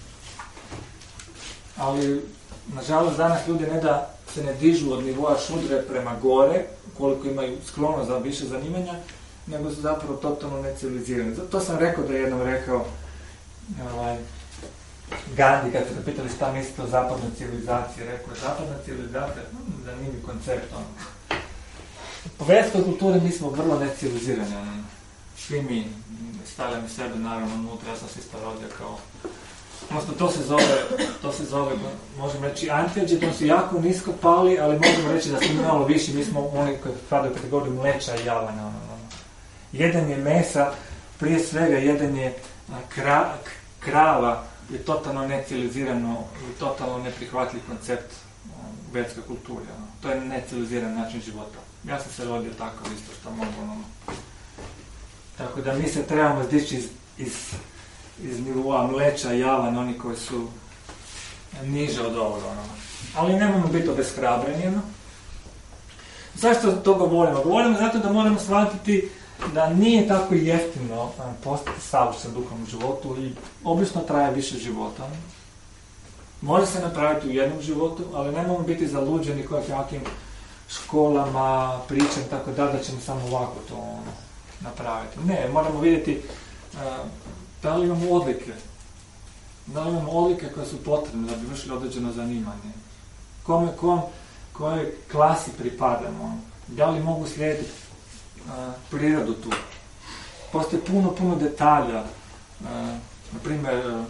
Ali, nažalost, danas ljudi ne da se ne dižu od nivoa šudre prema gore, koliko imaju sklonost za više zanimanja, nego su zapravo totalno necivilizirani. To sam rekao da je jednom rekao ovaj, Gandhi, kad su ga pitali šta mislite o zapadnoj civilizaciji, rekao je zapadna civilizacija, hm, zanimljiv koncept. On. Po vedskoj kulturi mi smo vrlo necivilizirani. On. Svi mi, stavljamo sebe naravno unutra, ja sam se isto rodio kao... Odnosno, to se zove, to se zove, možemo reći, antiađe, to su jako nisko pali, ali možemo reći da smo malo viši, mi smo oni koji spadaju u kategoriju mleča i javanja. Ono, ono. Jedan je mesa, prije svega, jedan je kra, krava, je totalno necivilizirano i totalno neprihvatljiv koncept u vedskoj kulturi. Ono. To je neciviliziran način života. Ja sam se rodio tako isto što mogu. Ono. Tako da mi se trebamo zdići iz, iz iz nivoa mleča, javan, oni koji su niže od ovoga. Ono. Ali nemojmo biti obeshrabreni. Ono. Zašto to govorimo? Govorimo zato da moramo shvatiti da nije tako jeftino postati savršen u duhovnom životu i obično traje više života. Može se napraviti u jednom životu, ali nemojmo biti zaluđeni kakvim školama, pričam tako da, da ćemo samo ovako to ono, napraviti. Ne, moramo vidjeti uh, da li imamo odlike. Da li imamo odlike koje su potrebne da bi vršili određeno zanimanje. Kome, kom, kojoj klasi pripadamo. Da li mogu slijediti uh, prirodu tu. Postoji puno, puno detalja. Uh, na primjer, uh,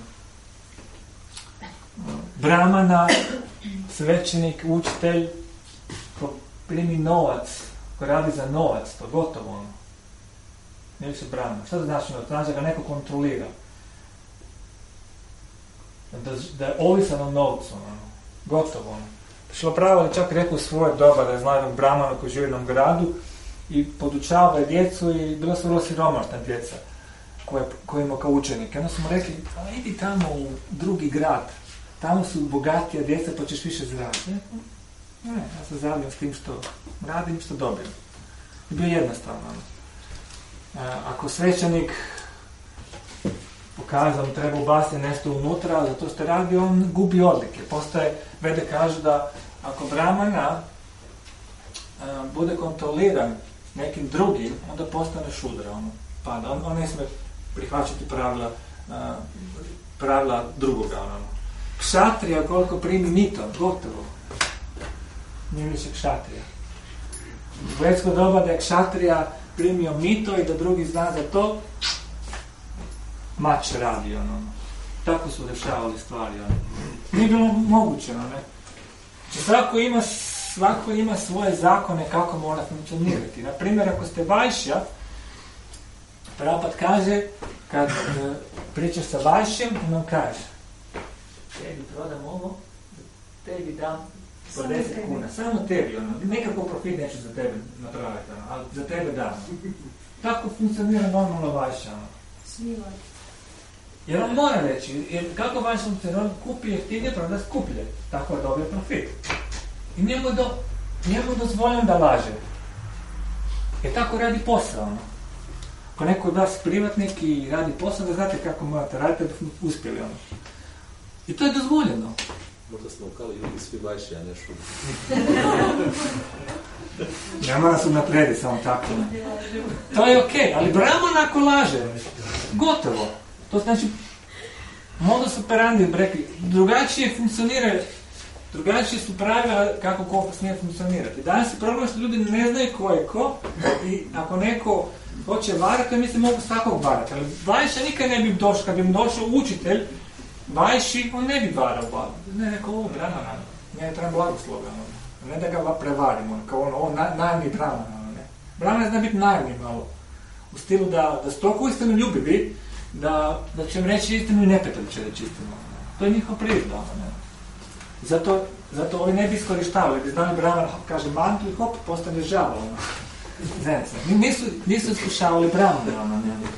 Brahmana, svećenik, učitelj, ko primi novac, ko radi za novac, to gotovo ono. Ne više Brahmana. Šta to znači? To znači da ga neko kontrolira. Da, da je ovisan o novcu, ono. Gotovo ono. Šiloprabhupada je čak rekao u svoje doba da je znao jednog Brahmana koji živi u jednom gradu i podučavao je djecu i bila su vrlo siromašna djeca koje, koje imao kao učenike. Onda su mu rekli, idi tamo u drugi grad, tamo su bogatija djeca pa ćeš više zaraditi. Ne, ja se zavijem s tim što radim, što dobijem. I bio jednostavno. Ako svećenik pokazao mu treba ubaciti nešto unutra, zato što radi, on gubi odlike. Postoje, Vede kažu da ako Brahmana a, bude kontroliran nekim drugim, onda postane šudra. On, pada. on, on ne smije prihvaćati pravila, a, pravila drugoga. Ono. Kšatrija koliko primi mito, gotovo. Nije više kšatrija. U vedsko doba da je kšatrija primio mito i da drugi zna za to, mač radi, ono. Tako su dešavali stvari, ono. Nije bilo moguće, ono, ne. Svako ima, svako ima svoje zakone kako mora funkcionirati. Naprimjer, ako ste vajšja, Prabhupada kaže, kad e, pričaš sa vajšjem, on vam kaže, tebi prodam ovo, tebi dam po deset kuna. Samo tebi, ono. Nekako profit neću za tebe napraviti, ono, ali za tebe dam. Tako funkcionira normalno vajšja, ono. Smilaj. Jer on mora reći, jer kako vaš funkcionar kupi jeftinije, proda skuplje, tako je dobio profit. I njemu, do, njemu dozvoljeno da laže. Jer tako radi posao. No? Ako neko od vas privatnik i radi posao, da znate kako morate raditi da bi uspjeli. Ono. I to je dozvoljeno. Možda smo ukali ljudi svi vajši, a ne šubi. Ne mora se napredi samo tako. To je okej, okay, ali Brahman ako laže, gotovo. To znači, modus operandi, rekli, drugačije funkcionira, drugačije su pravila kako ko smije funkcionirati. Danas je problem što ljudi ne znaju ko je ko i ako neko hoće varati, mi se mogu svakog varati. Ali vajša nikad ne bi došao, kad bi mu došao učitelj, vajši, on ne bi varao. Ne, neko ovo Brahmana, ne treba blagosloga, ne da ga prevarimo, kao ono, ovo najemni Brahmana, ne. Brahmana zna biti najemni malo, u stilu da, da stoku istinu ljubivi, da, da će im reći istinu i ne petali će reći istinu. To je njihov prirodno. Zato, zato ovi ne bi iskorištavali, bi znali Brahman kaže mantru i hop, postane žaba. Znači, nisu, nisu iskušavali Brahmana.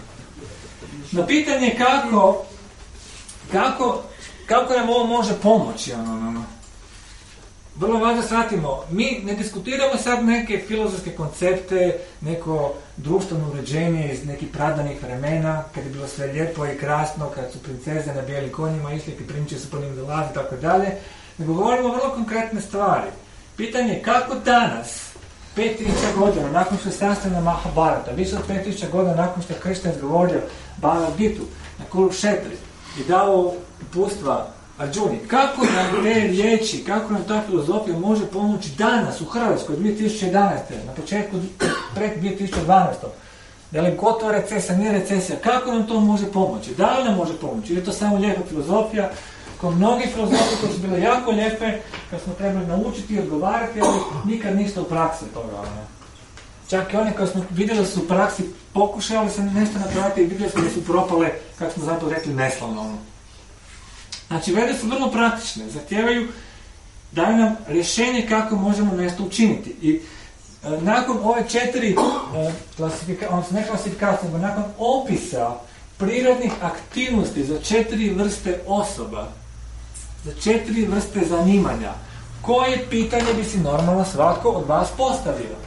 No pitanje je kako, kako, kako nam ovo može pomoći. Ono, ono. Vrlo važno shvatimo, mi ne diskutiramo sad neke filozofske koncepte, neko društveno uređenje iz nekih pradanih vremena, kad je bilo sve lijepo i krasno, kad su princeze na bijelim konjima išli, kad prinče su po njim dolazi, tako dalje. Ne govorimo vrlo konkretne stvari. Pitanje je kako danas, pet tisuća godina, nakon što je sastavljena Mahabharata, više od pet tisuća godina nakon što je Krishna izgovorio Bhagavad Gitu na Kurukshetri i dao upustva Arjuni, kako nam te riječi, kako nam ta filozofija može pomoći danas u Hrvatskoj dvije tisuće jedanaeste. na početku pred dvije tisuće dvanaeste. Da li gotova recesija, nije recesija, kako nam to može pomoći? Da li nam može pomoći? Ili je to samo lijepa filozofija, kao mnogi filozofije koje su bile jako lijepe, kad smo trebali naučiti i odgovarati, ali nikad ništa u praksi toga. Ne? Čak i one koje smo vidjeli da su u praksi pokušali se nešto napraviti i vidjeli smo da su propale, kako smo zato rekli, neslavno. Ono. Znači, vede su vrlo praktične, zahtijevaju daju nam rješenje kako možemo nešto učiniti. I e, nakon ove četiri e, klasifikacije, odnosno ne klasifikacije, nego nakon opisa prirodnih aktivnosti za četiri vrste osoba, za četiri vrste zanimanja, koje pitanje bi si normalno svako od vas postavio?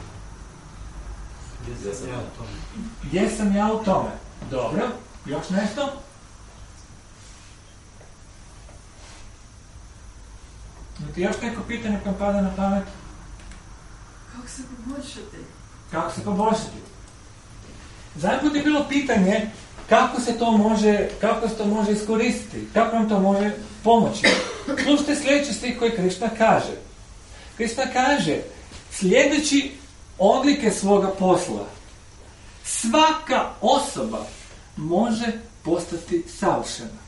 Gdje sam ja u tome? Gdje sam ja u tome? Dobro, još nešto? Imate još neko pitanje koje pada na pamet? Kako se poboljšati? Kako se poboljšati? Zadnji put je bilo pitanje kako se to može, kako se to može iskoristiti, kako nam to može pomoći. Slušajte sljedeći stih koji Krišna kaže. Krišna kaže, sljedeći odlike svoga posla, svaka osoba može postati savršena.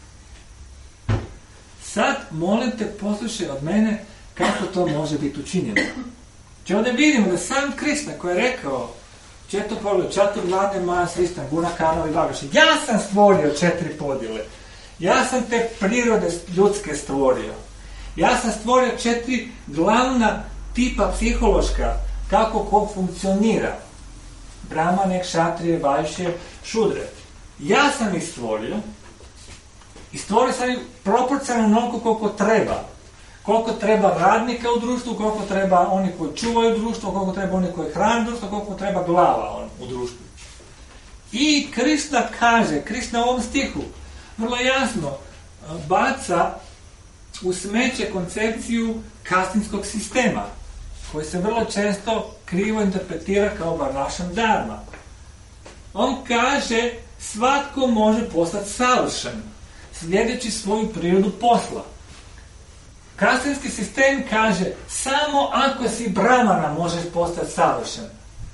Sad, molim te, poslušaj od mene kako to može biti učinjeno. Če ovdje vidimo da sam Krišna koji je rekao Četo pogled, četir vlade maja sristan, guna kanovi vagaši. Ja sam stvorio četiri podjele. Ja sam te prirode ljudske stvorio. Ja sam stvorio četiri glavna tipa psihološka kako ko funkcionira. Brahmane, kšatrije, vajšje, šudre. Ja sam ih stvorio i stvorio sam ih proporcionalno onoliko koliko treba. Koliko treba radnika u društvu, koliko treba oni koji čuvaju društvo, koliko treba oni koji hrane društvo, koliko treba glava u društvu. I Krišna kaže, Krišna u ovom stihu vrlo jasno baca u smeće koncepciju kastinskog sistema, koji se vrlo često krivo interpretira kao varnašam dharma. On kaže, svatko može postati savršen, slijedeći svoju prirodu posla. Kastinski sistem kaže, samo ako si brahmana možeš postati savršen.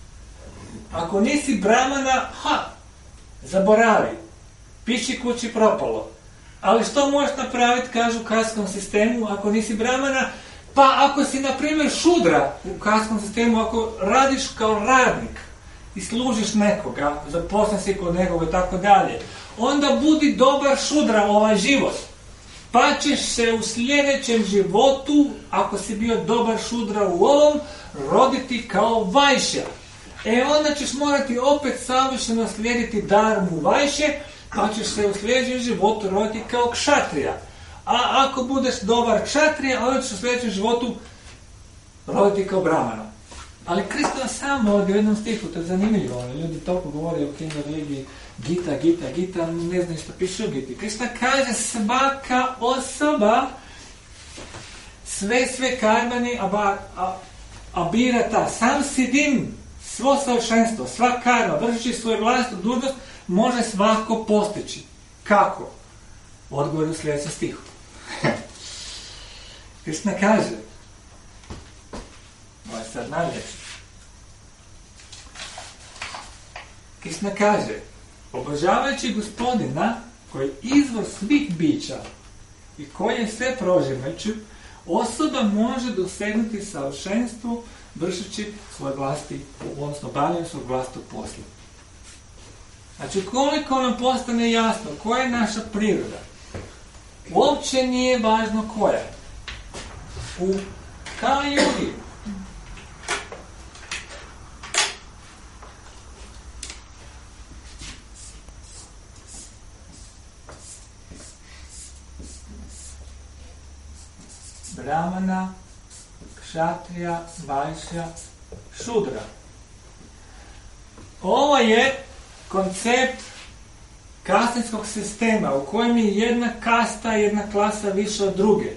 Ako nisi brahmana, ha, zaboravi, piši kući propalo. Ali što možeš napraviti, kažu u kastinskom sistemu, ako nisi brahmana? Pa ako si, na primjer, šudra u kastinskom sistemu, ako radiš kao radnik i služiš nekoga, zaposlen si kod nekoga i tako dalje, onda budi dobar šudra ovaj život. Pa ćeš se u sljedećem životu, ako si bio dobar šudra u ovom, roditi kao vajšja. E onda ćeš morati opet savršeno slijediti dharmu vajše, pa ćeš se u sljedećem životu roditi kao kšatrija. A ako budeš dobar kšatrija, onda ćeš u sljedećem životu roditi kao brahmana. Ali Krišna samo ovdje u jednom stihu, to je zanimljivo, ljudi toliko govori o kinoj religiji, Gita, Gita, Gita, ne znam što piše u Giti. Krišna kaže, svaka osoba, sve sve karmani, abirata, sam sidim, svo savršenstvo, sva karma, vršeći svoju vlastitu dužnost, može svako postići. Kako? Odgovor u sljedećem stihu. Krišna kaže, ovo je sad najljepše. Krišna kaže, obožavajući Gospodina, koji je izvor svih bića i koji je sve prožimajući, osoba može dosegnuti savršenstvo vršeći svoj vlasti, odnosno obavljanju svog vlastitog posla. Znači, koliko nam postane jasno koja je naša priroda, uopće nije važno koja. U Kali-jugi brahmana, kšatrija, vajšja, šudra. Ovo je koncept kastinskog sistema u kojem je jedna kasta, jedna klasa više od druge.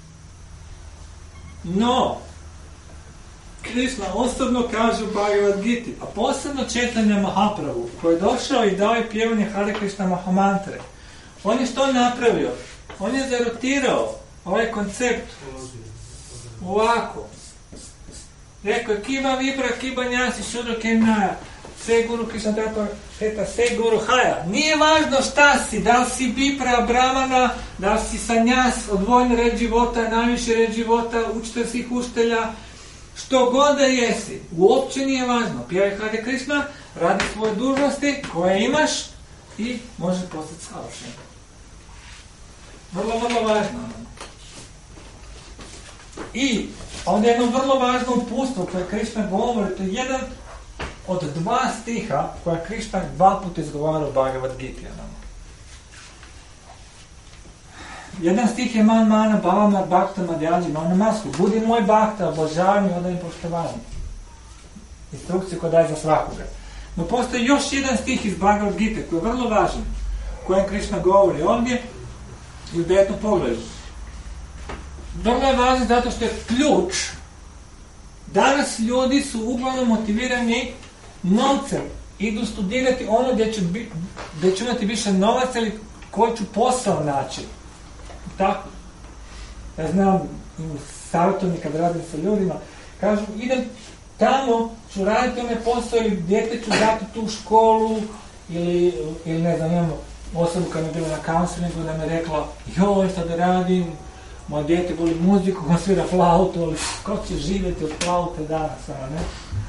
No, Krišna osobno kaže u Bhagavad Giti, a posebno Chaitanya Mahaprabhu, koji je došao i dao je pjevanje Hare Krishna Mahamantre. On je što napravio? On je zarotirao ovaj koncept ovako. Rekao je, kiva vibra, kiba njasi, šudro kenaja, se guru Krishna teta, se guru haja. Nije važno šta si, da li si vibra, brahmana, da li si sanjas, odvojni red života, najviši red života, učitelj svih učitelja, što god da jesi, uopće nije važno. Pjevaj Hare Krishna, radi svoje dužnosti koje imaš i možeš postati savršen. Vrlo, vrlo važno. I onda je jedno vrlo važno uputstvo koje Krišna govori, to je jedan od dva stiha koja Krišna dva puta izgovara u Bhagavad Giti. Jedan stih je man mana bhavama bhakta madhyaji mana masku. Budi moj bhakta, obožavaj mi, odaj mi poštovanje. Instrukcija koja daje za svakoga. No postoji još jedan stih iz Bhagavad Gite koji je vrlo važan, kojem Krišna govori ovdje i u devetom pogledu. Vrlo je važno zato što je ključ Danas ljudi su uglavnom motivirani novcem. Idu studirati ono gdje ću, bi, gdje ću imati više novaca ili koji ću posao naći. Tako. Ja znam, savjetovnik kad radim sa ljudima, kažu idem tamo, ću raditi onaj posao ili djete ću dati tu školu ili, ili ne znam, imamo osobu koja mi je bila na counselingu da mi je rekla joj šta da radim, moje djete voli muziku, on svira flautu, ali ko će živjeti od flaute danas, ono, ne?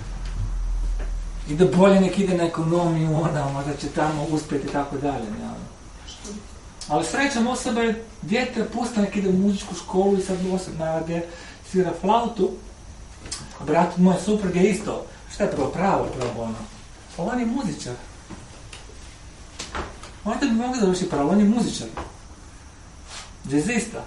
I da bolje nek ide na ekonomiju, ona, možda će tamo uspjeti i tako dalje, ne, ono. Ali srećom osoba je djete pusta nek ide u muzičku školu i sad osoba gdje svira flautu. Brat moje supruge isto. Šta je prvo pravo, pravo ono? Ali on je muzičar. On te bi mogli završiti pravo, on je muzičar. Džezista.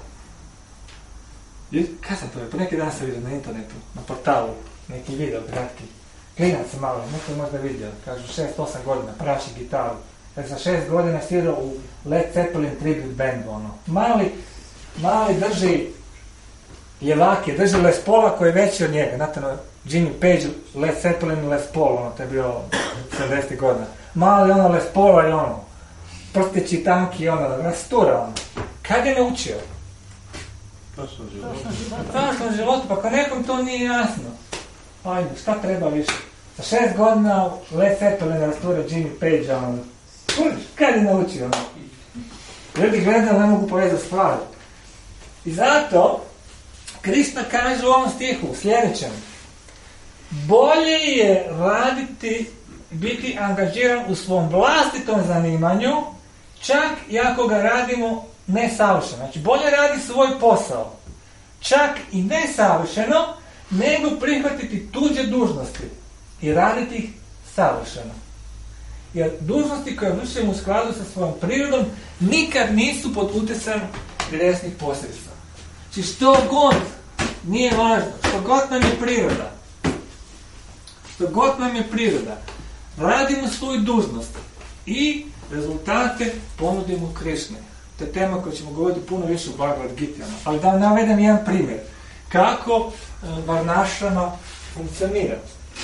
Kaj sam to je? Po neki dan sam vidio na internetu, na portalu, neki video kratki. Klinac se malo, neko je možda vidio. Kažu šest osam godina, praši gitaru. Dakle, sa šest godina svirao u Led Zeppelin tribute bandu, ono. Mali, mali drži ljevake, drži Les Paula koji je veći od njega. Znate, no, Jimmy Page, Led Zeppelin, Les Paul, ono, to je bio sedamdesetih godina. Mali, ono, Les Paula i ono, prsteći tanki, ono, rastura, ono. Kad je naučio? Pašnom životu. Pašnom životu, pa ako nekom to nije jasno. Ajde, šta treba više? Sa šest godina Led Zeppelin rastura Jimmy Page, ono, kad je naučio, ono? Ljudi gledali, ne mogu povezati stvari. I zato, Krishna kaže u ovom stihu, sljedećem, bolje je raditi, biti angažiran u svom vlastitom zanimanju, čak i ako ga radimo nesavršeno. Znači, bolje radi svoj posao, čak i nesavršeno, nego prihvatiti tuđe dužnosti i raditi ih savršeno. Jer dužnosti koje vršimo u skladu sa svojom prirodom nikad nisu pod utjecajem grijesnih posljedica. Znači što god nije važno, što god nam je priroda, što god nam je priroda, radimo svoju dužnost i rezultate ponudimo Krišni. To je tema koju ćemo govoriti puno više u Bhagavad Gita. Ali da navedem jedan primjer. Kako varnašrama funkcionira.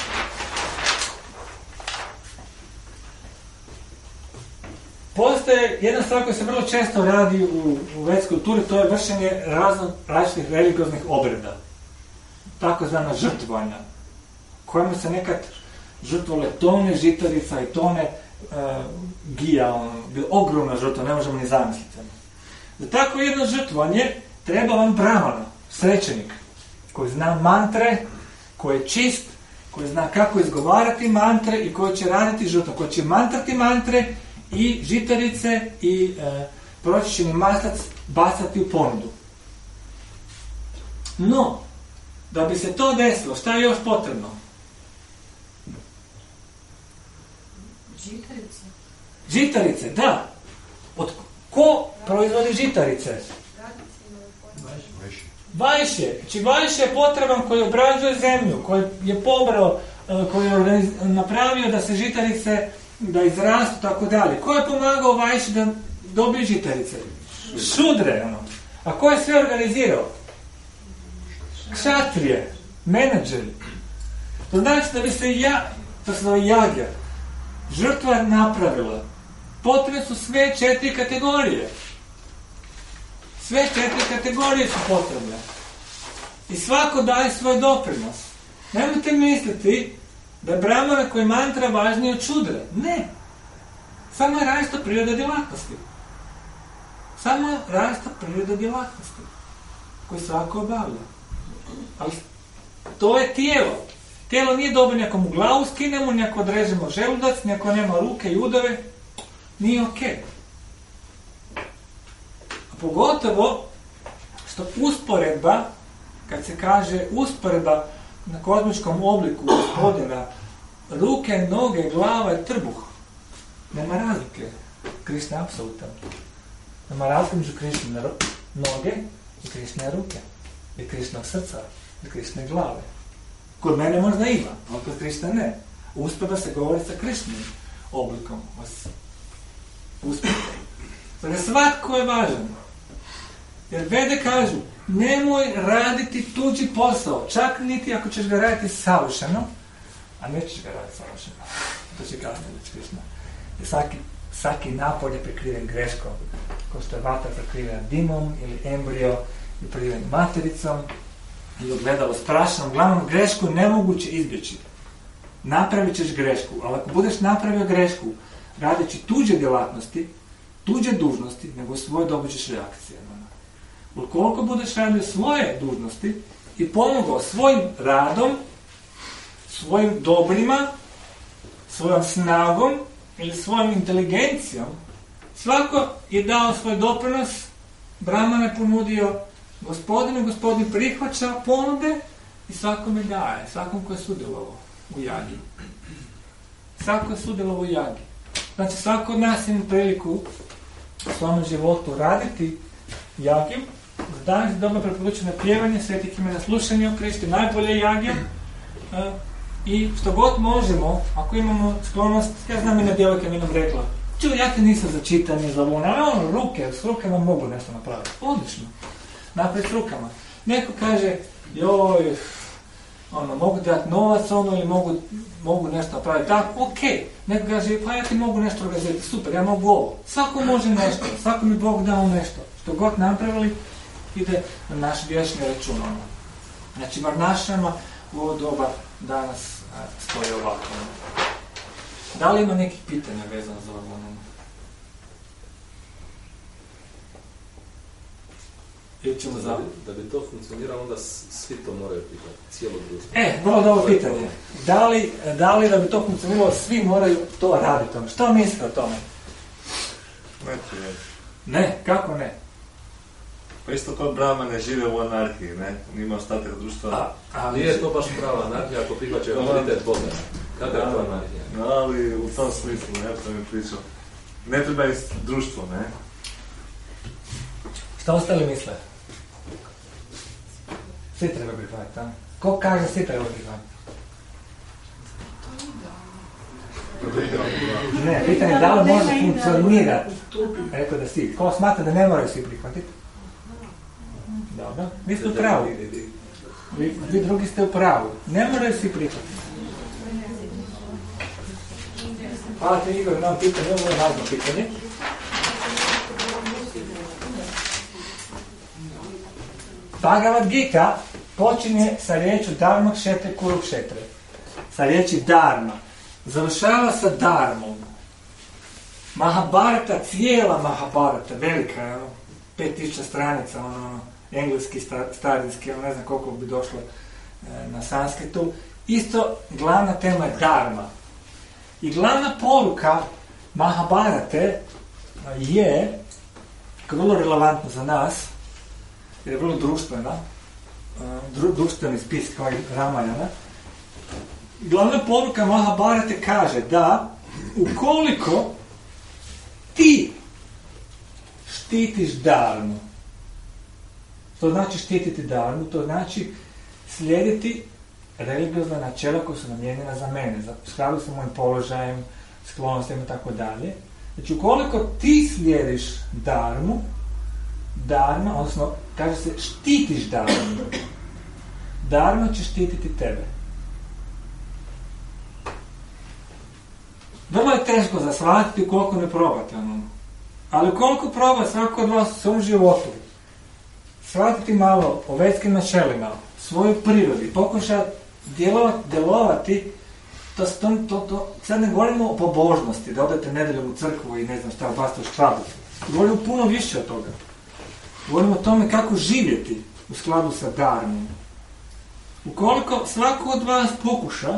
Postoje jedna stvar koja se vrlo često radi u, u vedskoj kulturi, to je vršenje razno, različitih religioznih obreda. Takozvana žrtvovanja, kojima se nekad žrtvovale tone žitarica i tone uh, gija, on, ogromna žrtva, ne možemo ni zamisliti. Za tako jedno žrtvovanje treba vam brahmana, svećenik, koji zna mantre, koji je čist, koji zna kako izgovarati mantre i koji će raditi žrtvu, koji će mantrati mantre i žitarice i e, pročišćeni maslac bacati u ponudu. No, da bi se to desilo, šta je još potrebno? Žitarice. Žitarice, da. Od ko proizvodi žitarice? Vajše. Znači vajše je potreban koji obrađuje zemlju, koji je pobrao, koji je organiz... napravio da se žitarice da izrastu, tako dalje. Ko je pomagao Vajši da dobije žitarice? Šudre, ono. A ko je sve organizirao? Kšatrije, menadžeri. To znači da bi se ja, to se zove jagja, žrtva napravila. Potrebne su sve četiri kategorije. Sve četiri kategorije su potrebne. I svako daje svoj doprinos. Nemojte misliti da je brahmana koji mantra važniji od šudre. Ne. Samo je različita priroda djelatnosti. Samo je različita priroda djelatnosti koju svako obavlja. Ali to je tijelo. Tijelo nije dobro, ni ako mu glavu skinemo, ni ako odrežemo želudac, ni ako nema ruke i udove. Nije okej. Okay. A pogotovo što usporedba, kad se kaže usporedba na kozmičkom obliku gospodina, ruke, noge, glava i trbuh, nema razlike. Krišna je apsolutan. Nema razlike među Krišnine noge i Krišnine ruke. I Krišnog srca i Krišne glave. Kod mene možda ima, ali kod Krišne ne. Usporedba se govori sa Krišnim oblikom. Usporedba. Dakle, svatko je važan. Jer Vede kažu, nemoj raditi tuđi posao, čak niti ako ćeš ga raditi savršeno, a nećeš ga raditi savršeno, to će kasnije reći Krišna. Jer svaki, svaki napor je prekriven greškom, kao što je vatra prekrivena dimom, ili embrio je prekriven matericom, ili ogledalo strašno, uglavnom grešku nemoguće izbjeći. Napravit ćeš grešku, ali ako budeš napravio grešku radeći tuđe djelatnosti, tuđe dužnosti, nego svoje dobit ćeš reakcije. Ukoliko budeš radio svoje dužnosti i pomogao svojim radom, svojim dobrima, svojom snagom ili svojom inteligencijom, svako je dao svoj doprinos, Brahman je ponudio gospodinu, gospodin prihvaća ponude i svakome daje, svakom ko je sudjelovao u jagi. Svako je sudjelovao u jagi. Znači svako od nas ima priliku u svom životu raditi jagiju. Danas je dobro preporučeno pjevanje, svetih imena, slušanje o Kristu, najbolje jagije. Uh, I što god možemo, ako imamo sklonost, ja znam jedna djevojka mi nam rekla, ču, ja ti nisam za čitanje, za ono, ali ono, ruke, s rukama mogu nešto napraviti. Odlično. Naprijed s rukama. Neko kaže, joj, ono, mogu dati novac, ono, ili mogu, mogu nešto napraviti. Tako, ok. Neko kaže, pa ja ti mogu nešto organizirati, super, ja mogu ovo. Svako može nešto, svako mi Bog dao nešto. Što god napravili, ide na naš vječni račun. Ono. Znači, varnašama u ovo doba danas a, stoji ovako. Ono. Da li ima nekih pitanja vezano za ovo? Ono? Ćemo da, bi, da bi to funkcioniralo, onda svi to moraju pitati, cijelo društvo. E, vrlo dobro pitanje. Da li, da li da bi to funkcioniralo, svi moraju to raditi? Što mislite o tome? Neće. Ne, kako ne? Pa isto kao Brahma ne žive u anarhiji, ne? Nima ostatak društva. A, ali nije to baš prava anarhija ako prihvaćaju autoritet Boga. Kada je to anarhija? No, ali u tom smislu, ne, to mi pričao. Ne treba i društvo, ne? Šta ostali misle? Svi treba prihvatiti, a? Ko kaže svi treba prihvatiti? Ne, pitanje je da li može funkcionirati. Rekao da svi. Ko smatra da ne moraju svi prihvatiti? Dobro, vi ste u pravu. Vi, vi drugi ste u pravu. Ne moraju svi prihvatiti. Hvala ti Igor, imam pitanje, ovo je važno pitanje. Bhagavad Gita počinje sa riječu Dharma Kshetre Kurukshetre. Sa riječi Dharma. Završava sa Dharmom. Mahabharata, cijela Mahabharata, velika, ono, pet tisuća stranica, ono, engleski, starinski, ono, ne znam koliko bi došlo e, na sanskritu. Isto, glavna tema je Dharma. I glavna poruka Mahabharate je, vrlo relevantna za nas, jer je vrlo društvena, dru, društveni spis kao i Ramayana. Glavna poruka Mahabharate kaže da ukoliko ti štitiš dharmu, to znači štititi dharmu, to znači slijediti religiozna načela koja su namijenjena za mene, za skladu sa mojim položajem, sklonostima i tako dalje. Znači ukoliko ti slijediš dharmu, dharma, odnosno kaže se štitiš dharmu, dharma će štititi tebe. Vrlo je teško za shvatiti ukoliko ne probate. Ono. Ali ukoliko proba svako od vas u svom životu shvatiti malo o vetskim načelima, svoju prirodi, pokuša djelovati, djelovati to, to, to, to, sad ne govorimo o pobožnosti, da odete nedeljom u crkvu i ne znam šta, vas to štrabu. Govorimo puno više od toga. Govorimo o tome kako živjeti u skladu sa dharmom. Ukoliko svako od vas pokuša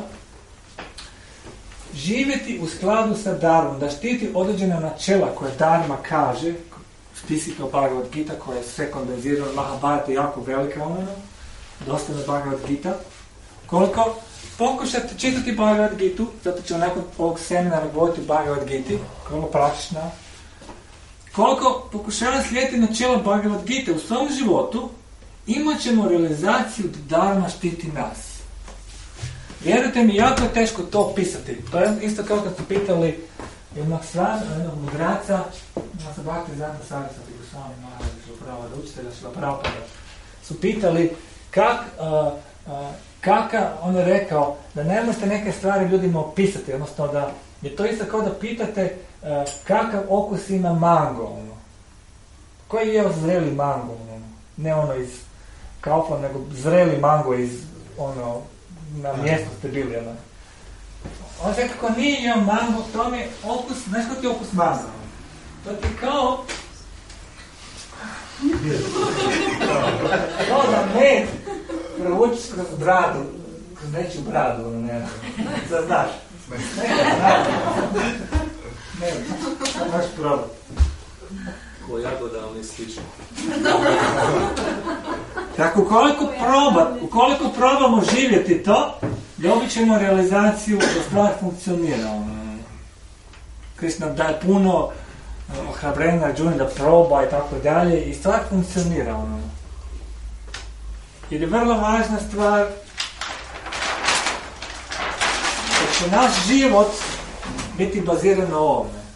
živjeti u skladu sa dharmom, da štiti određena načela koje dharma kaže, spisi kao Bhagavad Gita koja je sve kondenzirana, Mahabharata je jako velika ono, dosta na Bhagavad Gita. Koliko pokušate čitati Bhagavad Gitu, zato ćemo nakon ovog seminara govoriti o Bhagavad Giti, vrlo praktična. Koliko pokušavamo slijediti načela Bhagavad Gita u svom životu, imat ćemo realizaciju da dharma štiti nas. Vjerujte mi, jako je teško to opisati. To je isto kao kad ste pitali jednog stvarno, jednog mudraca, na Sabakti Zanta Sarasa, Gosvami Maharaj, upravo da učitelja Šilaprabhupada, su pitali kak, uh, uh, kaka, on je rekao da ne možete neke stvari ljudima opisati, odnosno da je to isto kao da pitate uh, kakav okus ima mango, ono. Koji je zreli mango, ono. Ne ono iz Kaufland, nego zreli mango iz, ono, na mjestu ste bili, ono. On se kako nije jeo mango, to mi je okus, znaš kako ti je okus mango? To ti kao... kao da med provučiš kroz bradu, kroz nečiju bradu, ono ne znam, da znaš. Neka bradu. Ne znam, to možeš probati. Ko jagoda, ali slično. Tako, ukoliko, proba, ukoliko probamo živjeti to, dobit ćemo realizaciju da stvar funkcionira. Krishna daje puno ohrabrenja Arjuni da proba i tako dalje i stvar funkcionira. Ono. Jer je vrlo važna stvar da će naš život biti baziran na ovome.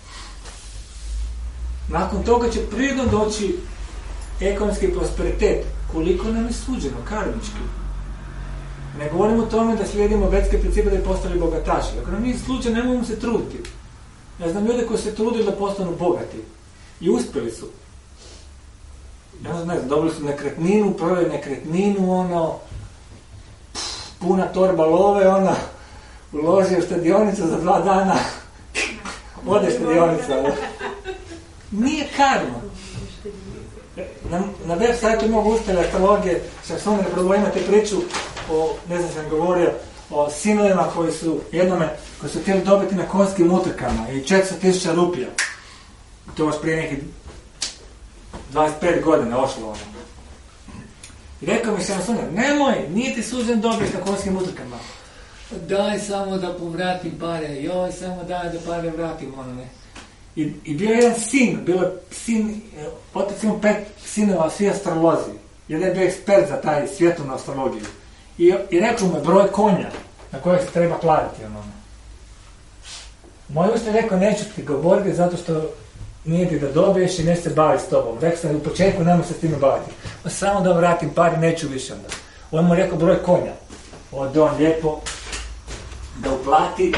Nakon toga će prirodno doći ekonomski prosperitet, koliko nam je suđeno, karmički. Ne govorimo o tome da slijedimo vedske principe da bi postali bogataši. Ako nam nije slučaj, ne možemo se truditi. Ja znam ljude koji se trudili da postanu bogati. I uspjeli su. Ja ne znam, dobili su nekretninu, prodali nekretninu, ono, pff, puna torba love, ona, uložio štedionicu za dva dana, ode štedionica. Ono. Nije karma. Na, na web sajtu mogu ustali astrologije, što sam ne probao imate priču o, ne znam sam govorio, o sinovima koji su, jednome, koji su htjeli dobiti na konjskim utrkama i četiristo tisuća rupija. To još prije nekih dvadeset pet godina ošlo ono. I rekao mi sam sunet, nemoj, nije ti suđen dobiti na konjskim utrkama. Daj samo da povratim pare, joj, samo daj da pare vratim, ono ne. I, i bio je jedan sin, bilo je sin, otac imao pet sinova, svi astrolozi. Jedan je bio ekspert za taj svjetovnu astrologiju. I, i rekao mu je broj konja na kojeg se treba kladiti. Ono. Moj učitelj rekao, neću ti govoriti zato što nije ti da dobiješ i neće se baviti s tobom. Rekao sam u početku, nemoj se s time baviti. O, samo da vratim pari, neću više onda. On mu je rekao broj konja. Ode on lijepo da uplati.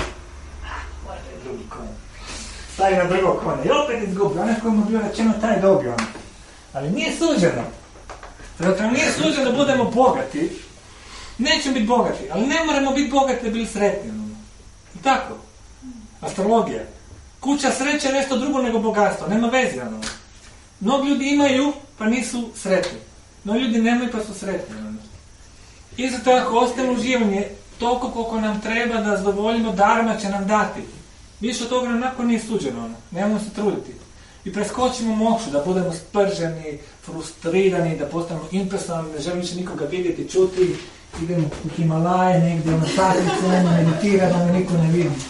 Drugi konj. Stavi na drugog konja. I opet izgubio. Onaj koji mu bio rečeno, taj dobio. Ali nije suđeno. Zato nije suđeno da budemo bogati. Nećemo biti bogati. Ali ne moramo biti bogati da bili sretni. I tako. Astrologija. Kuća sreće je nešto drugo nego bogatstvo. Nema veze. Ono. Mnogi ljudi imaju pa nisu sretni. Mnogi ljudi nemaju pa su sretni. Ono. Isto tako, ostalo uživanje toliko koliko nam treba da zadovoljimo, dharma će nam dati. Više od toga nam nakon nije suđeno. Ono. Nemamo se truditi. I preskočimo mokšu, da budemo sprženi, frustrirani, da postanemo impresivni, ne želim više nikoga vidjeti, čuti, idemo u Himalaje, negdje na staticu, meditira da me niko ne vidi.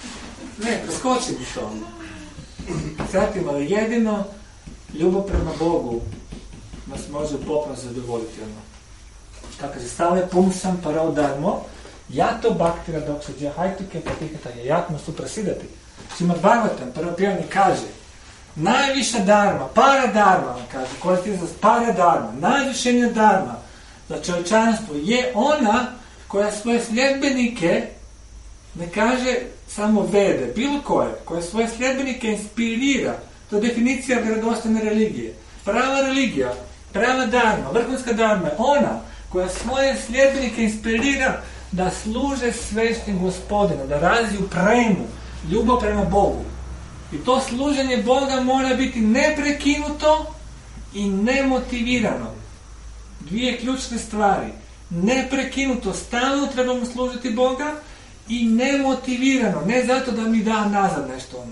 Ne, preskočimo to. Sjetimo da jedino ljubav prema Bogu nas može popno zadovoljiti. Ono. Tako kaže, stave pumsam parao dharmo, jato baktira dok se dje hajtuke patikata je jatno suprasidati. Šimad Bhagavatam, prvo pjevni kaže, najviša dharma, para dharma, kaže, koristi za para dharma, najvišenja dharma za čovječanstvo je ona koja svoje sljedbenike, ne kaže samo vede, bilo koje, koja svoje sljedbenike inspirira. To je definicija vjerodostojne religije. Prava religija, prava dharma, vrhunska dharma je ona koja svoje sljedbenike inspirira da služe sveštim Gospodinu, da razviju premu, ljubav prema Bogu. I to služenje Boga mora biti neprekinuto i nemotivirano. Dvije ključne stvari. Neprekinuto, stalno trebamo služiti Boga i nemotivirano. Ne zato da mi da nazad nešto ono.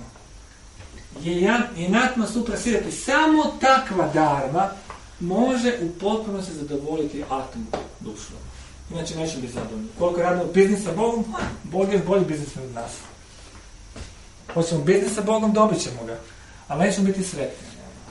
Je inatno suprasidati. Samo takva dharma može u potpunosti zadovoljiti atmu dušu. Inače nećemo biti zadovoljni. Koliko radimo biznis sa Bogom, Bog je bolji biznis od nas. Hoćemo biznis sa Bogom, dobit ćemo ga. Ali nećemo biti sretni.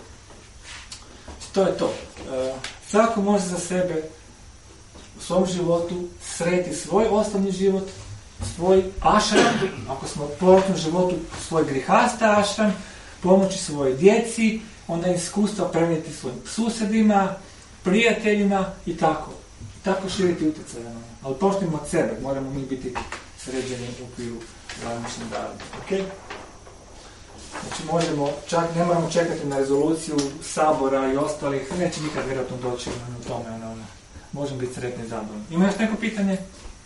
To je to. Svako može za sebe u svom životu sreti svoj osnovni život svoj ašram, ako smo u prošlom životu svoj grihasta ašram, pomoći svojoj djeci, onda iskustva prenijeti svojim susjedima, prijateljima i tako. I tako širiti utjecaj. Ali počnemo od sebe, moramo mi biti sređeni u okviru razmišljenog rada. Okay? Znači možemo, čak, ne moramo čekati na rezoluciju Sabora i ostalih, neće nikad vjerojatno doći u tome. Ono, ono. Možemo biti sretni i zadovoljni. Ima još neko pitanje?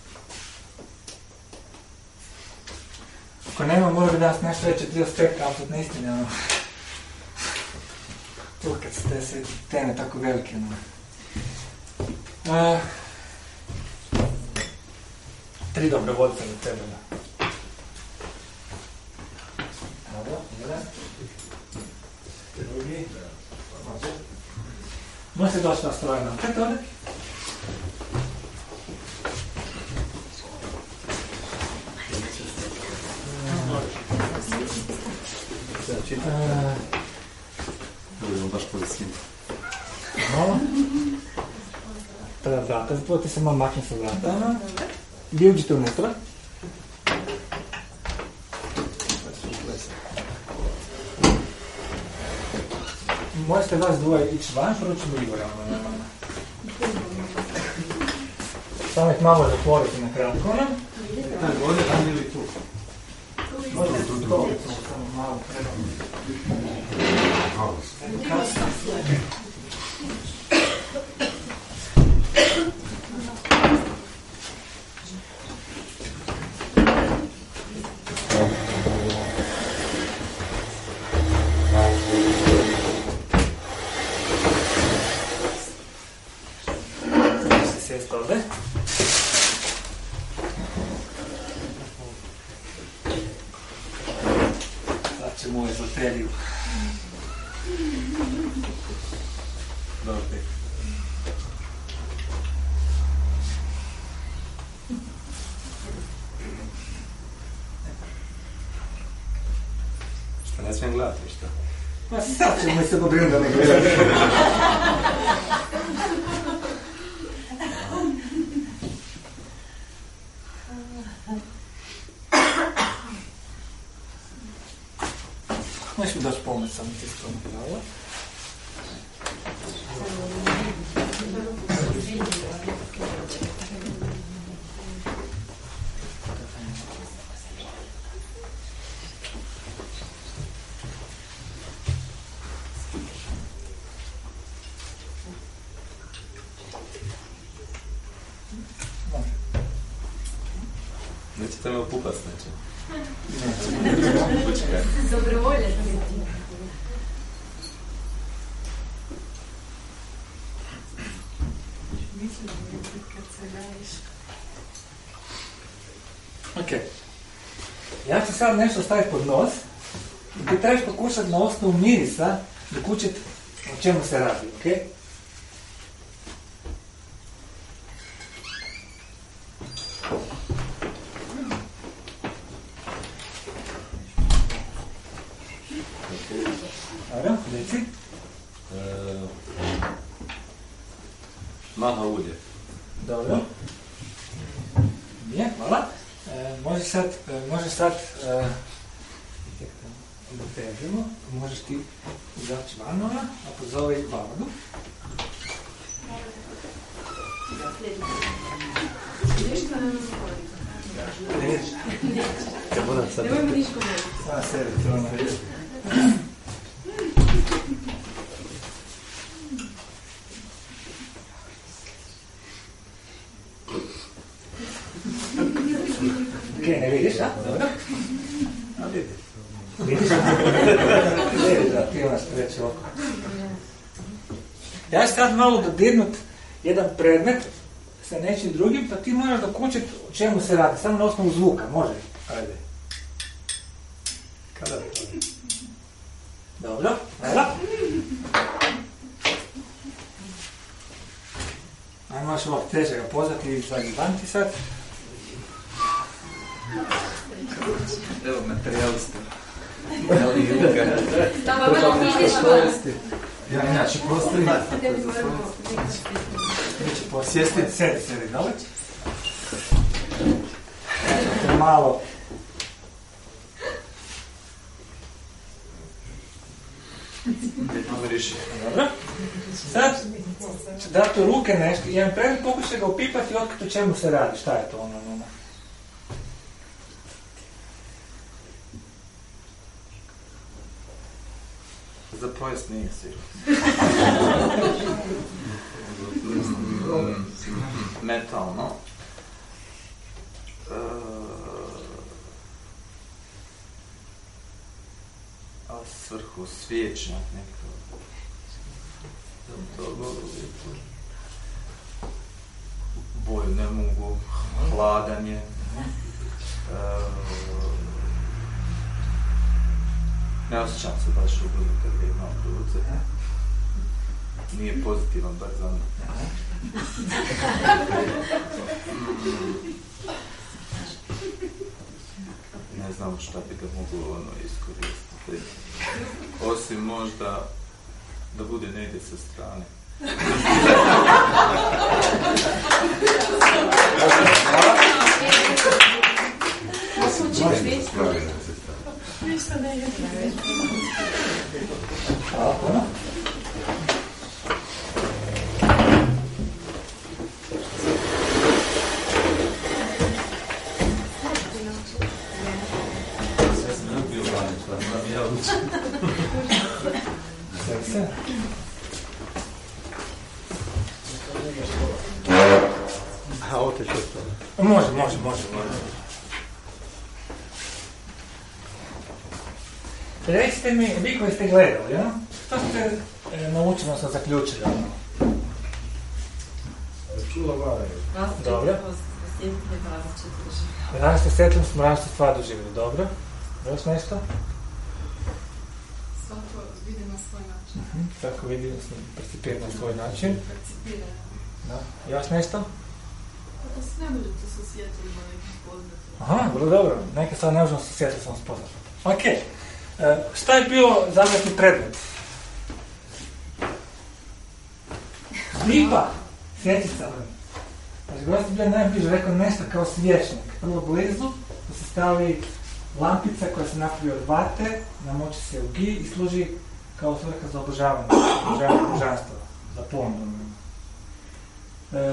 Ako nema, mora bi danas nešto reći tri aspekta, ali to ne istine. Ono. Tu kad su te sve teme tako velike. Ono. Uh, tri dobrovoljca za tebe. Da. Dobro, jedan. Drugi. Možete doći na strojeno. Kaj to ne? Budemo baš poliskim. Malo. Tada vrata, zapravo ti se malo makne sa vrata. Gdje uđite unutra? Možete vas dvoje ići van, prvo ćemo Igora. Samo ih malo zatvoriti na kratko. Da, ovdje tam ili tu? Možete tu stolicu, samo malo treba. Ne smijem gledati ništa. Pa sad ćemo se pobrinuti da ne gledati. Možeš mi doći pomoć, sam ti strano pravo. Nećete me opupat s nečim. Dobrovolje. Ok. Ja ću sad nešto staviti pod nos i ti trebaš pokušati na osnovu mirisa dokučiti o čemu se radi, ok? Dobro, reci. E, maha ulje. Dobro. Nije, hvala. E, može sad, e, može sad, e, težimo, možeš ti izaći vanova, a pozove i Bavadu. Nemojmo niško ne. Sada se elektrona reći. Ok, ne vidiš, a? Dobro. A vidiš. Vidiš? Vidiš da ti imaš reći oko. Ja ću sad malo dodirnut jedan predmet sa nečim drugim, pa ti moraš dokučiti o čemu se radi. Samo na osnovu zvuka, može? Ajde. Kada bi to? Dobro, dobro. Ajmo još ovak teže ga pozvati i zadnji van ti sad. Evo materijalista. Tamo malo fizično. Ja inače postavim. Sjesti, sedi, sedi, dobro? malo. Dobro. Sad ću dati u ruke nešto. Jedan predmet, pokušaj ga upipati i otkriti o čemu se radi. Šta je to ono? ono? Za pojest nije sigurno. Metalno. Uh, a svrhu svječnjak neko. Boju ne mogu, hladanje. Uh, ne osjećam se baš ugodno kad ga imam u ruce. Nije pozitivan bar za mene. Ne znam šta bi ga moglo ono iskoristiti. Osim možda da bude negdje sa strane. Ništa ne je. A oteče to. Može, može, može. Recite mi, vi koji ste gledali, ja? Što ste e, naučili, sam zaključili? Čula vare. Dobro. Različite sjetljeni smo različite stvari doživjeli, dobro. Još nešto? Svako vidi na svoj način. Uh-huh. Svako vidi, percipira na svoj način. Percipira. Da. Još nešto? Da se ne možete sa svjetlima nekih poznati. Aha, vrlo dobro. Neke stvari ne možemo sa svjetlom spoznati. Ok. E, šta je bio zadatni predmet? Slipa. Svjetica. Znači, gosti bili najbliže rekao nešto kao svječnik. Vrlo blizu, da se stavi lampica koja se napravi od vate, namoči se u gi i služi kao svrha za obožavanje, obožavanje božanstva, za ponudu. E,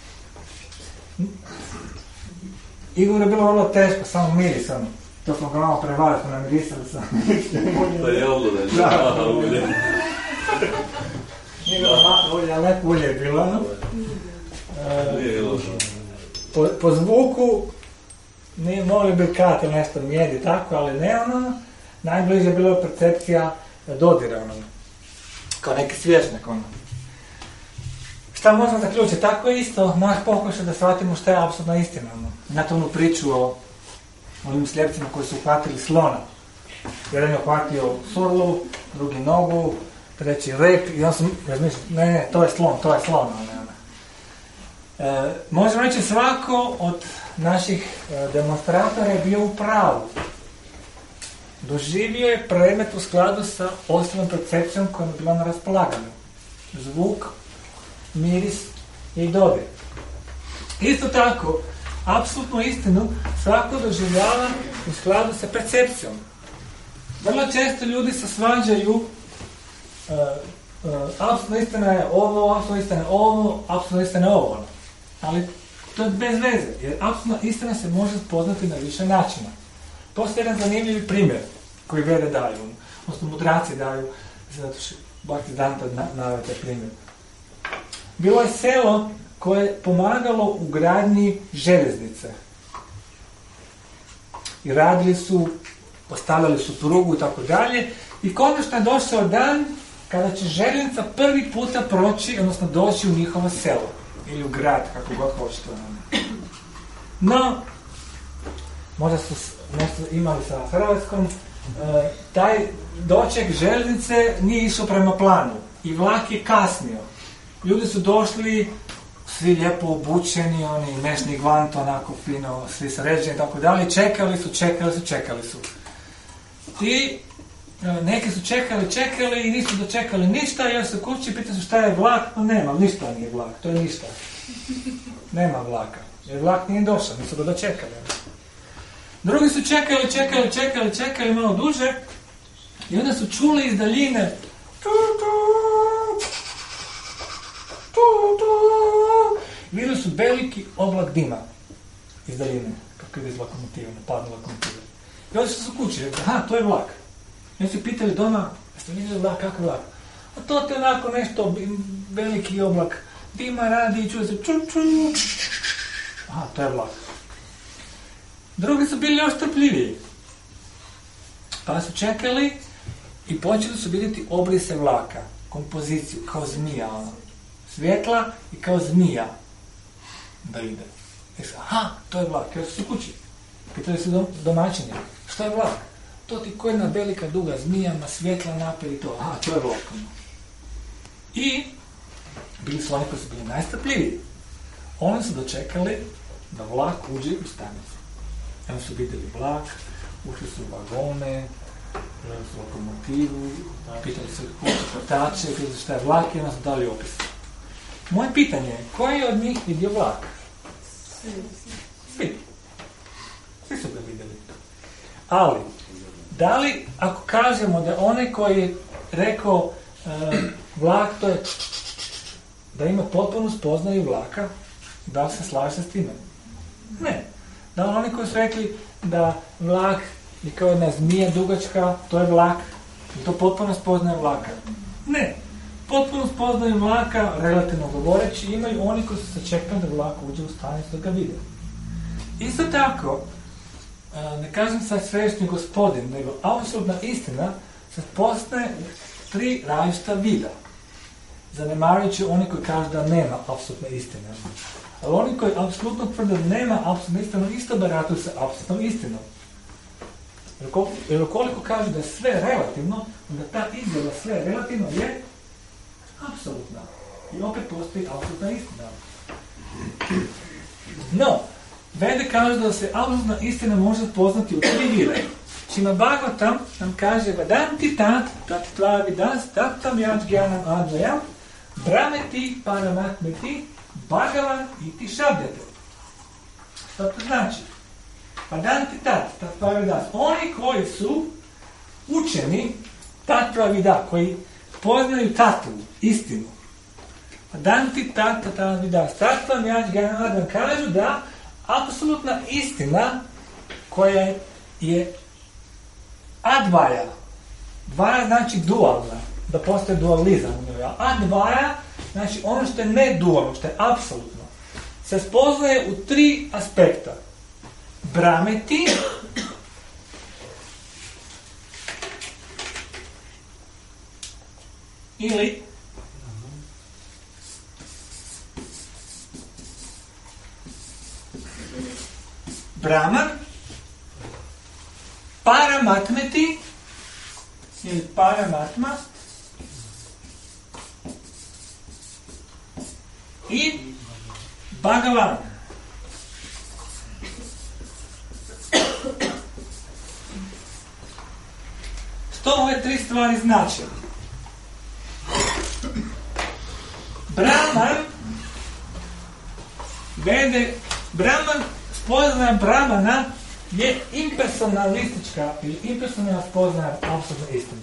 Igor je bilo vrlo teško, samo mirisom. To smo ga malo prevarili, smo namirisali sam. To je ulje, da, ulje. Nije bilo malo ulje, ali neko ulje je bilo. E, po, po zvuku nije mogli bi kati nešto mjedi tako, ali ne ono. Najbliže je bila percepcija dodira ono. Kao neki svječnik ono. Šta možemo zaključiti? Tako je isto naš pokušaj da shvatimo šta je apsolutna istina. Ono. Znate onu priču o onim slijepcima koji su uhvatili slona. Jedan je uhvatio surlu, drugi nogu, treći rep i on sam razmišljao, ne, ne, to je slon, to je slon. Ne, ne. E, možemo reći svako od naših e, demonstratora je bio u pravu. Doživio je predmet u skladu sa osnovnom percepcijom koja je bila na raspolaganju. Zvuk, miris i dodir. Isto tako, apsolutnu istinu svako doživljava u skladu sa percepcijom. Vrlo često ljudi se svađaju uh, uh, apsolutna istina je ovo, apsolutna istina je ovo, apsolutna istina je ovo. Ali to je bez veze, jer apsolutna istina se može spoznati na više načina. Postoji jedan zanimljivi primjer koji vede daju, odnosno mudraci daju, zato što Bhaktisiddhanta naveo taj primjer. Bilo je selo koje je pomagalo u gradnji željeznice. I radili su, postavljali su prugu i tako dalje. I konačno je došao dan kada će željeznica prvi puta proći, odnosno doći u njihovo selo. Ili u grad, kako god hoćete. No, možda su nešto imali sa Hrvatskom, e, taj doček željeznice nije išao prema planu. I vlak je kasnio. Ljudi su došli, svi lijepo obučeni, oni mešni gvant, onako fino, svi sređeni i tako dalje, čekali su, čekali su, čekali su. I e, neki su čekali, čekali i nisu dočekali ništa, jer su kući, pitali su šta je vlak, no nema, ništa nije vlak, to je ništa. Nema vlaka, jer vlak nije došao, nisu ga dočekali. Drugi su čekali, čekali, čekali, čekali malo duže i onda su čuli iz daljine tu, tu, tu, tu. Vidjeli su veliki oblak dima iz daljine, kako ide iz lokomotive, napadne lokomotive. I onda su se kući, rekli, aha, to je vlak. I onda su pitali doma, jeste vidjeli vlak, kakav vlak? A to te onako nešto, veliki oblak dima radi i čuje se ču, ču. Aha, to je vlak. Drugi su bili još strpljiviji. Pa su čekali i počeli su vidjeti obrise vlaka, kompoziciju, kao zmija, ono. Svjetla i kao zmija da ide. I su, aha, to je vlak. Jer su kući. Pitali su domaćini, što je vlak? To ti ko jedna velika duga zmija, ma svjetla napred i to. Aha, to je vlak. I bili su oni koji su bili najstrpljiviji. Oni su dočekali da vlak uđe u stanicu. Oni su vidjeli vlak, ušli su u vagone, gledali su lokomotivu, pitali su kotače, pitali su šta je vlak i onda su dali opis. Moje pitanje je, koji je od njih vidio vlak? Svi. Svi su ga vidjeli. Ali, da li, ako kažemo da onaj koji je rekao uh, vlak to je da ima potpunu spoznaju vlaka, da li se slaže s time? Ne. Da li oni koji su rekli da vlak je kao jedna zmija dugačka, to je vlak, i to potpuno spoznaje vlaka? Ne. Potpuno spoznaju vlaka, relativno govoreći, imaju oni koji su se čekali da vlak uđe u stanicu da ga vide. Isto tako, ne kažem sad svešnji gospodin, nego apsolutna istina se poznaje u tri različita vida. Zanemarujući oni koji kažu da nema apsolutne istine. Ali oni koji apsolutno tvrde da nema apsolutne istine, isto barataju sa apsolutnom istinom. Jer ukoliko kažu da je sve relativno, onda ta izjava sve relativno je apsolutna. I opet postoji apsolutna istina. No, Vede kaže da se apsolutna istina može poznati u tri vide. Čima Bhagavatam nam kaže Vadanti tat, tat tva vidas, tatam yač gyanam advayam, brahmeti paramatmeti, Bhagavan iti šabdete. Što to znači? Vadanti tat, tat tva vidas. Oni koji su učeni tat tva vida, koji poznaju tatu, istinu. Vadanti tat, tat tva vidas, tatam yač gyanam advayam, kažu da apsolutna istina koja je advaja, dvaja znači dualna, da postoje dualizam u njoj, a advaja znači ono što je ne dualno, što je apsolutno, se spoznaje u tri aspekta. Brahmeti, ili Brahman, Paramatmeti ili Paramatma i Bhagavan. Što ove tri stvari znači? Brahman, vede, Brahman, spoznaja Brahmana je impersonalistička ili impersonalna spoznaja apsolutne istine.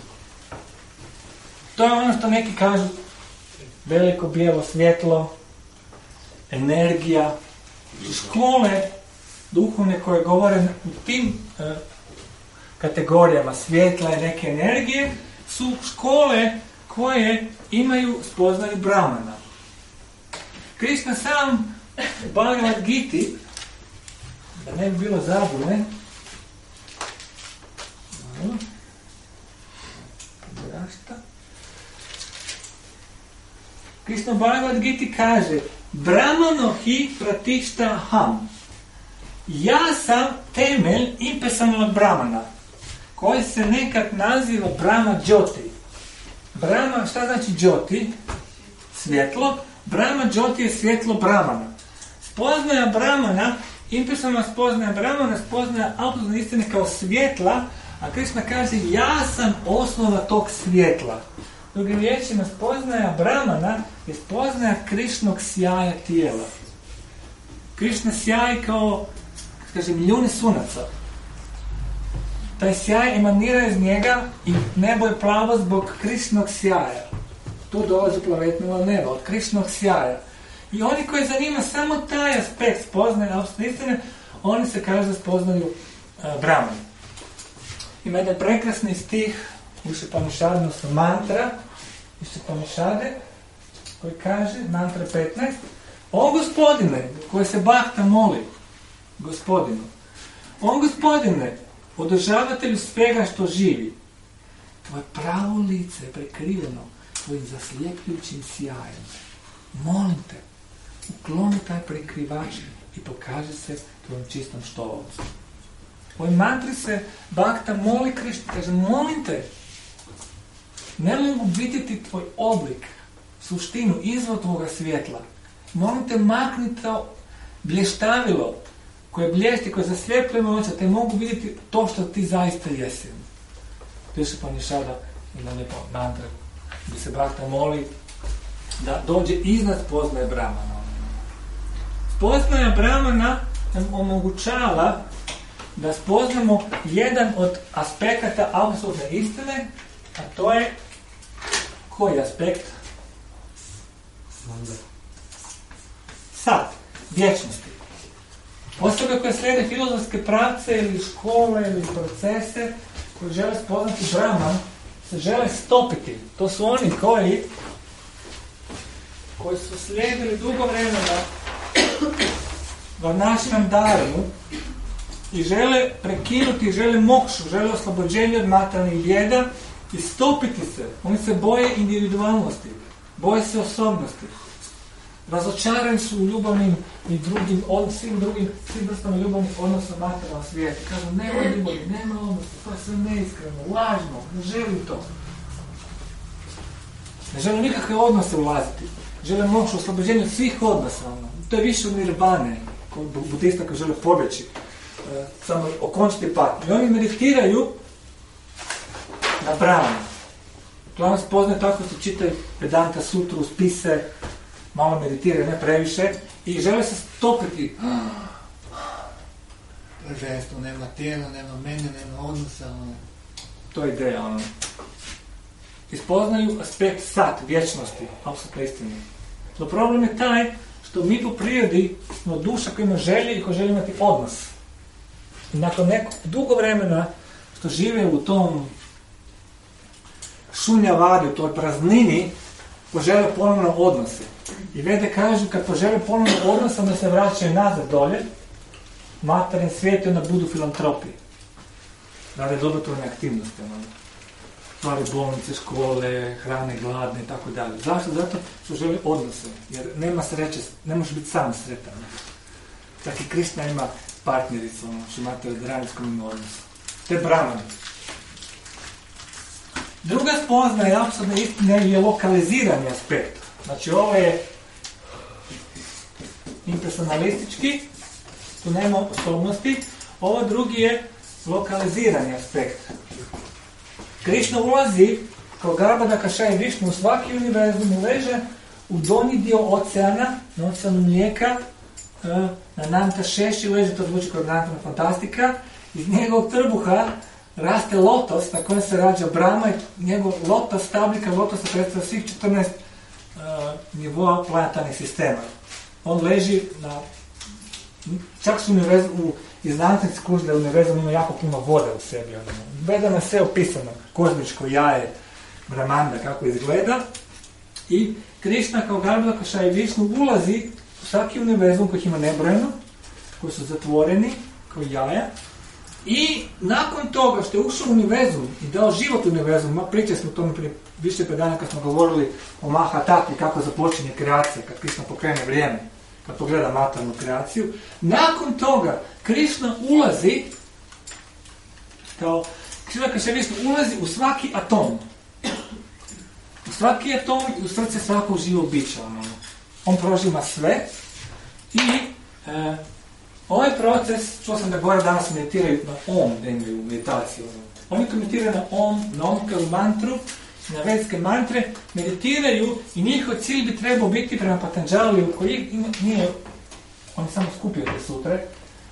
To je ono što neki kažu veliko bijelo svjetlo, energija, škole duhovne koje govore u tim e, kategorijama svjetla i neke energije su škole koje imaju spoznaju Brahmana. Krishna sam u Bhagavad Giti, da ne bi bilo zabune, Krishna Bhagavad Giti kaže Brahmano hi pratišta ham. Ja sam temelj impersonalnog Brahmana, koji se nekad naziva Brahma Jyoti. Brahma, šta znači Jyoti? Svjetlo. Brahma Jyoti je svjetlo Brahmana. Spoznaja Brahmana, impersonalna spoznaja Brahmana, spoznaja apsolutne istine kao svjetla, a Krishna kaže ja sam osnova tog svjetla. Drugim riječima, spoznaja Brahmana je spoznaja Krišnog sjaja tijela. Krišna sjaj kao, kaže, milijuni sunaca. Taj sjaj emanira iz njega i nebo je plavo zbog Krišnog sjaja. Tu dolazi plavetnilo nebo, od Krišnog sjaja. I oni koji zanima samo taj aspekt spoznaje apsolutne istine, oni se kaže spoznaju uh, Brahman. Ima jedan prekrasni stih u Upanishade, odnosno mantra u Upanishade, koji kaže, mantra petnaest, o gospodine, koji se Bhakta moli, gospodinu, o gospodine, održavatelju svega što živi, tvoje pravo lice je prekriveno tvojim zasljepljujućim sjajem. Molim te, ukloni taj prekrivač i pokaži se tvojom čistom štolovcem. U ovoj mantri se Bhakta moli Krišna, kaže, molim te, ne mogu vidjeti tvoj oblik, suštinu, izvor tvoga svjetla. Molim te, makni to blještavilo koje blješti, koje zasljepljuje oča, te mogu vidjeti to što ti zaista jesi. Tu se Upanishada ima lijepo mantra gdje se Bhakta moli da dođe iznad spoznaje Brahmana. Spoznaja Brahmana nam omogućava da spoznamo jedan od aspekata apsolutne istine, a to je koji aspekt? Sad, vječnosti. Osobe koje slijede filozofske pravce ili škole ili procese koji žele spoznati Brahman se žele stopiti. To su oni koji koji su slijedili dugo vremena Varnašinam Dharmu i žele prekinuti, žele mokšu, žele oslobođenje od materijalnih bijeda i stopiti se. Oni se boje individualnosti, boje se osobnosti. Razočarani su u ljubavnim i drugim, od, svim drugim, svim vrstama ljubavnih odnosa u materijalnom svijetu. Kažu, nema ljubavi, nema odnosa, to je sve neiskreno, lažno, ne želim to. Ne želim nikakve odnose ulaziti. Želim moći u oslobođenju svih odnosa. Ono. To je više od nirvane, budista koji žele pobjeći, e, samo okončiti patnju. I oni meditiraju na Brahmanu. Uglavnom se poznaje tako što čitaju Vedanta sutru, spise, malo meditiraju, ne previše, i žele se stopiti. Prvenstvo, nema tijela, nema mene, nema odnosa. Ono. To je ideja. Ono. Ispoznaju aspekt sat, vječnosti, apsolutno istine. No problem je taj što mi po prirodi smo duša koja ima želje i koja želi imati odnos. I nakon nekog dugo vremena što žive u tom šunjavadi, u toj praznini, požele ponovno odnose. I Vede kažu, kad požele ponovno odnose, onda se vraćaju nazad dolje, materijalni svijet i onda budu filantropi. Rade dobrotvorne aktivnosti. Ono. Stvare bolnice, škole, hrane, gladne i tako dalje. Zašto? Zato što želi odnose. Jer nema sreće, ne može biti sam sretan. Čak i Krišna ima partnericu, ono, što imate od radijskom ima odnosu. To je Brahman. Druga spoznaja apsolutne istine je lokalizirani aspekt. Znači ovo je impersonalistički, tu nema osobnosti. Ovo drugi je lokalizirani aspekt. Krišna ulazi kao Garbhada Kašaja Višnu u svaki univerzum, uleže u donji dio oceana, na oceanu mlijeka, na Nanta Šeši, uleže, to zvuči kao Nanta Fantastika, iz njegovog trbuha raste lotos na kojem se rađa Brahma i njegov lotos, stabljika lotosa predstavlja svih četrnaest uh, nivoa planetarnih sistema. On leži na, čak su univerzum, iz Nantnih skuži da univerzum ima jako puno vode u sebi. Vedano je sve opisano, kozmičko jaje Brahmanda, kako izgleda. I Krišna kao Garbhada Kašaja Višnu ulazi u svaki univerzum koji ima nebrojeno, koji su zatvoreni kao jaja. I nakon toga što je ušao u univerzum i dao život u univerzum, pričali smo o tome prije više pet dana kad smo govorili o Mahatati, kako započinje kreacija, kad Krišna pokrene vrijeme, kad pogleda materijalnu kreaciju. Nakon toga Krišna ulazi, kao Krišna Kašaja Višnu ulazi u svaki atom. U svaki atom i u srce svakog živog bića. On prožima sve i e, ovaj proces, čuo sam da gore danas meditiraju na Om, da imaju meditaciju. Oni meditiraju na Om, na Omkaru mantru, na vedske mantre, meditiraju i njihov cilj bi trebao biti prema Patanđaliju, koji nije, on je samo skupio te sutre,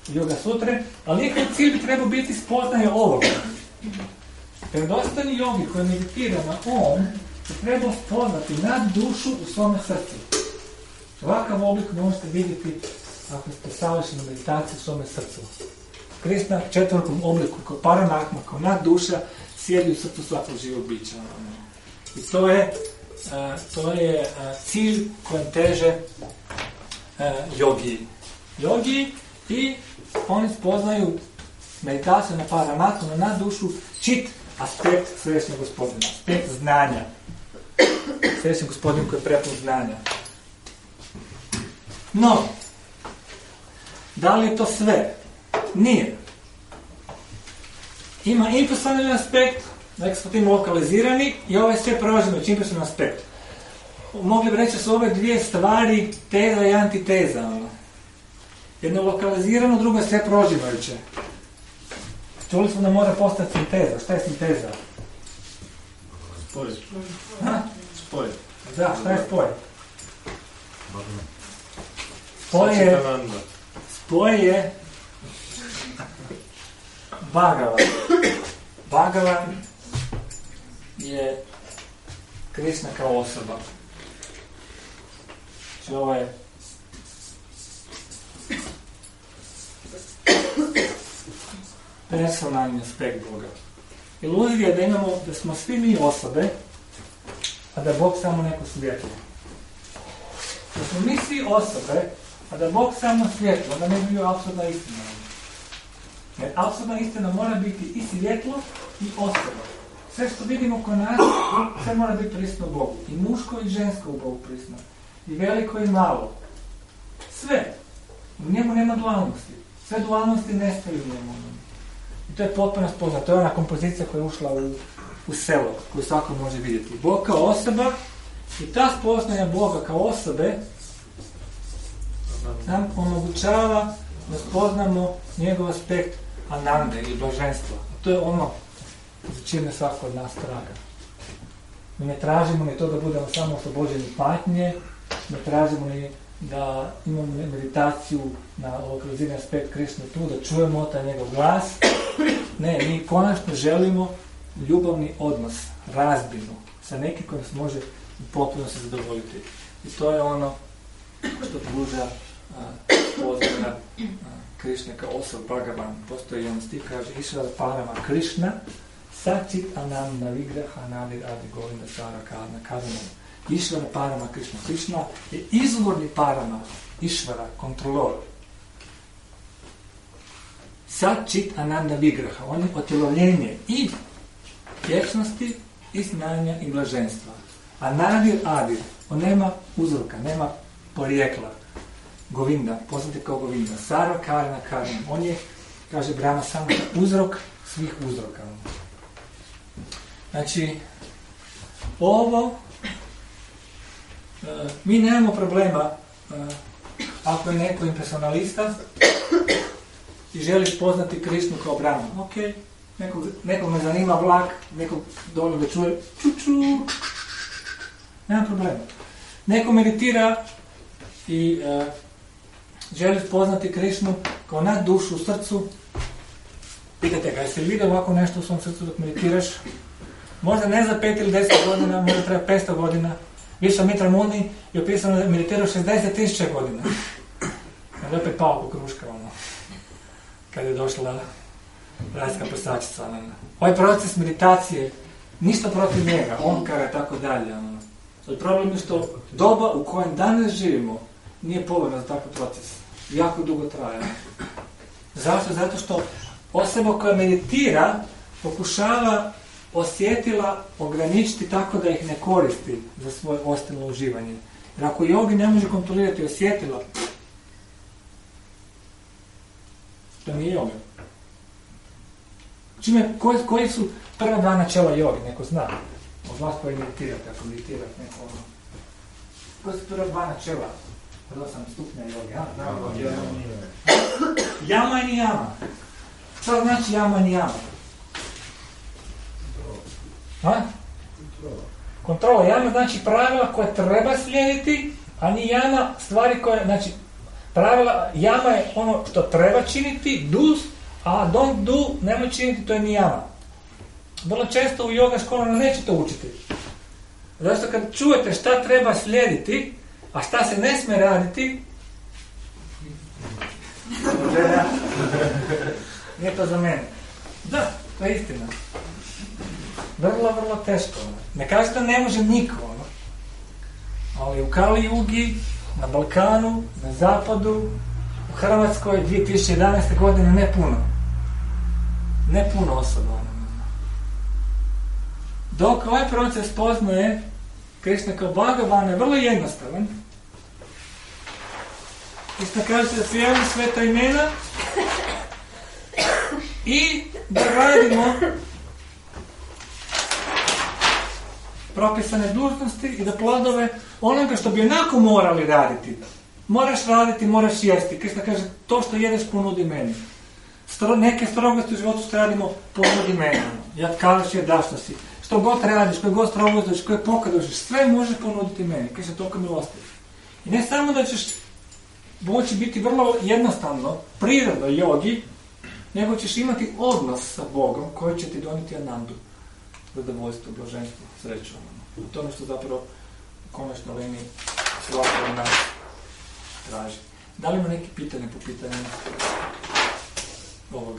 Yoga sutre, ali njihov cilj bi trebao biti spoznaje ovoga. Vjerodostojni jogi koji meditira na Om bi trebao spoznati nad dušu u svome srcu. Ovakav oblik možete vidjeti ako ste savršeni meditaciju u svome srcu. Krishna u četvrtom obliku, kao Paramatma, kao nad duša, sjedi u srcu svakog živog bića. I to je, uh, to je uh, cilj kojem teže uh, jogi. Jogi i oni spoznaju meditaciju na Paramatmu, na nad dušu, čit aspekt središnjeg gospodina, aspekt znanja. Središnji gospodin koji je prepun znanja. No, da li je to sve? Nije. Ima impersonalni aspekt, dakle smo tim lokalizirani i ovo je sve proženo u impersonalni aspekt. Mogli bi reći da su ove dvije stvari teza i antiteza. Ono. Jedno je lokalizirano, drugo je sve proživajuće. Čuli smo da mora postati sinteza. Šta je sinteza? Spoj. Ha? Spoj. Da, šta je spoj? Spoj je... Spoj je... Bhagavan. Bhagavan je Krishna kao osoba. Znači ovo je personalni aspekt Boga. Iluzija je da imamo, da smo svi mi osobe, a da je Bog samo neko svjetlo. Da smo mi svi osobe, a da je Bog samo svjetlo, da ne bi bio apsolutna istina. Jer apsolutna istina mora biti i svjetlo i osoba. Sve što vidimo kod nas, sve mora biti prisutno Bogu. I muško i žensko u Bogu prisutno. I veliko i malo. Sve. U njemu nema dualnosti. Sve dualnosti nestaju u njemu. I to je potpuno spoznato. To je ona kompozicija koja je ušla u, u selo, koju svako može vidjeti. Bog kao osoba i ta spoznaja Boga kao osobe nam omogućava da spoznamo njegov aspekt anande ili blaženstva. A to je ono za čime svako od nas traga. Mi ne tražimo ni to da budemo samo oslobođeni patnje, ne tražimo ni da imamo meditaciju na lokalizirani aspekt Krishna tu, da čujemo taj njegov glas. Ne, mi konačno želimo ljubavni odnos, razbinu, sa nekim kojim se može potpuno se zadovoljiti. I to je ono što pruža spoznaja Krishna kao osob Bhagavan. Postoji jedan stih, kaže Išvara Parama Krishna Sačit Ananda Vigraha Nadir Adi Govinda Sara Karna Karana. Išvara Parama Krishna. Krishna je izvorni Parama, Išvara, kontrolor. Sačit Ananda Vigraha. On je otjelovljenje i vječnosti, i znanja, i blaženstva. A Nadir Adir, on nema uzroka, nema porijekla. Govinda, poznate kao Govinda. Sara Karna Karna. On je, kaže Brahma, samo uzrok svih uzroka. Znači, ovo, e, mi nemamo problema e, ako je neko impersonalista i želi spoznati Krishnu kao Brahma. Ok, nekog, nekog me zanima vlak, nekog dovoljno da čuje čuču, nema problema. Neko meditira i e, želi spoznati Krishnu kao nad dušu u srcu. Pitate ga, jesi li vidio ovako nešto u svom srcu dok meditiraš? Možda ne za pet ili deset godina, možda treba petsto godina. Viša Mitra Muni je opisano da meditirao šezdeset tisuća godina. Kada je opet pao po kruška, ono. Kada je došla rajska prsačica. Ono. Ovaj proces meditacije, ništa protiv njega, Omkara i tako dalje. Ono. Ali problem je što doba u kojem danas živimo nije povoljna za takav proces. Jako dugo traje. Zašto? Zato što osoba koja meditira pokušava osjetila ograničiti tako da ih ne koristi za svoje ostalno uživanje. Jer ako jogi ne može kontrolirati osjetila, to nije joga. Čime, koji, koji su prva dva načela jogi? Neko zna. Od vas koji meditirate, ako meditirate neko ono. Koji su prva dva načela? Od osam stupnja jogi, a? Jama i nijama. Što znači jama i nijama? A? Kontrola. Jama znači pravila koje treba slijediti, a nijama stvari koje, znači, Pravila, jama je ono što treba činiti, do, a don't do, nemoj činiti, to je ni jama. Vrlo često u yoga školama neće to učiti. Zato kad čujete šta treba slijediti, a šta se ne smije raditi, nije to za mene. Da, to je istina. Vrlo, vrlo teško. Ne kažem da ne može niko, ono. Ali u Kali Jugi, na Balkanu, na Zapadu, u Hrvatskoj dvije tisuće jedanaeste. godine ne puno. Ne puno osoba. Ono. Dok ovaj proces poznaje Krišna kao Bhagavan je vrlo jednostavan. Krišna kaže da se javimo sveta imena i da radimo propisane dužnosti i da plodove onoga što bi onako morali raditi. Moraš raditi, moraš jesti. Krišna kaže, to što jedeš ponudi meni. Stro, neke strogosti u životu što radimo ponudi meni. Ja kažeš je dašno si. Što god radiš, koje god strogosti, koje pokadošiš, sve možeš ponuditi meni. Krišna toliko milosti. I ne samo da ćeš moći biti vrlo jednostavno, prirodno jogi, nego ćeš imati odnos sa Bogom koji će ti doniti anandu, zadovoljstvo, blaženstvo, sreću. U tome što zapravo u konačnoj liniji svako od nas traži. Da li ima neki pitanje po pitanju ovoga?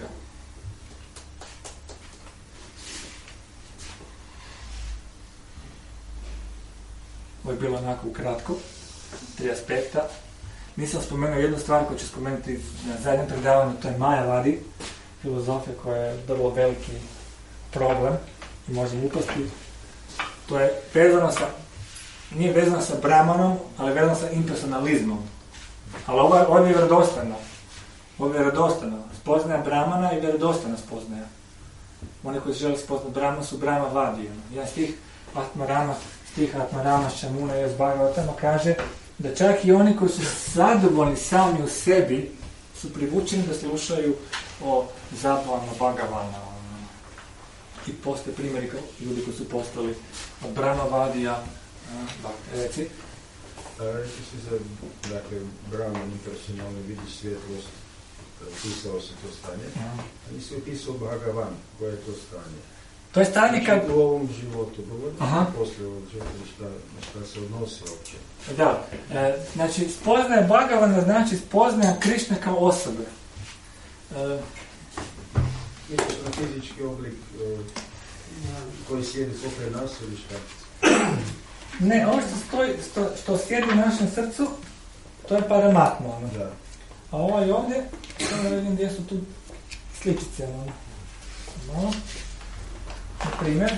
Ovo je bilo onako ukratko, tri aspekta. Nisam spomenuo jednu stvar koju ću spomenuti na zadnjem predavanju, to je Majavadi, filozofija koja je vrlo veliki problem i može upasti. To je vezano sa, nije vezano sa Brahmanom, ali vezano sa impersonalizmom. Ali ovo, ovo je vjerodostojno. Ovo je vjerodostojno. Spoznaja Brahmana i vjerodostojna spoznaja. Oni koji žele spoznati Brahmana su Brahma Vadi. Jedan stih Atmarama, stih Atmarama Šamuna i Bhagavatama kaže da čak i oni koji su zadovoljni sami u sebi su privučeni da slušaju o zabavama Bhagavana. I postoje primjeri ljudi koji su postali od Brahma Vadija. Reci. Rekli si za, dakle, Brahman impersonalno vidi svjetlost, pisao se to stanje, a nisi opisao Bhagavan, koje je to stanje. To je stanje kad... U ovom životu, govoriš poslije ovog života, šta, šta se odnosi uopće. Da, e, znači spoznaje Bhagavana znači spoznaje Krišne kao osobe. E, Misliš na fizički oblik e, koji sjedi pokraj nas ili šta? Ne, ovo što, stoji, što, što sjedi u našem srcu, to je Paramatma. Ono. Da. A ovaj ovdje, da vidim gdje su tu sličice. Ono. No. Na primjer.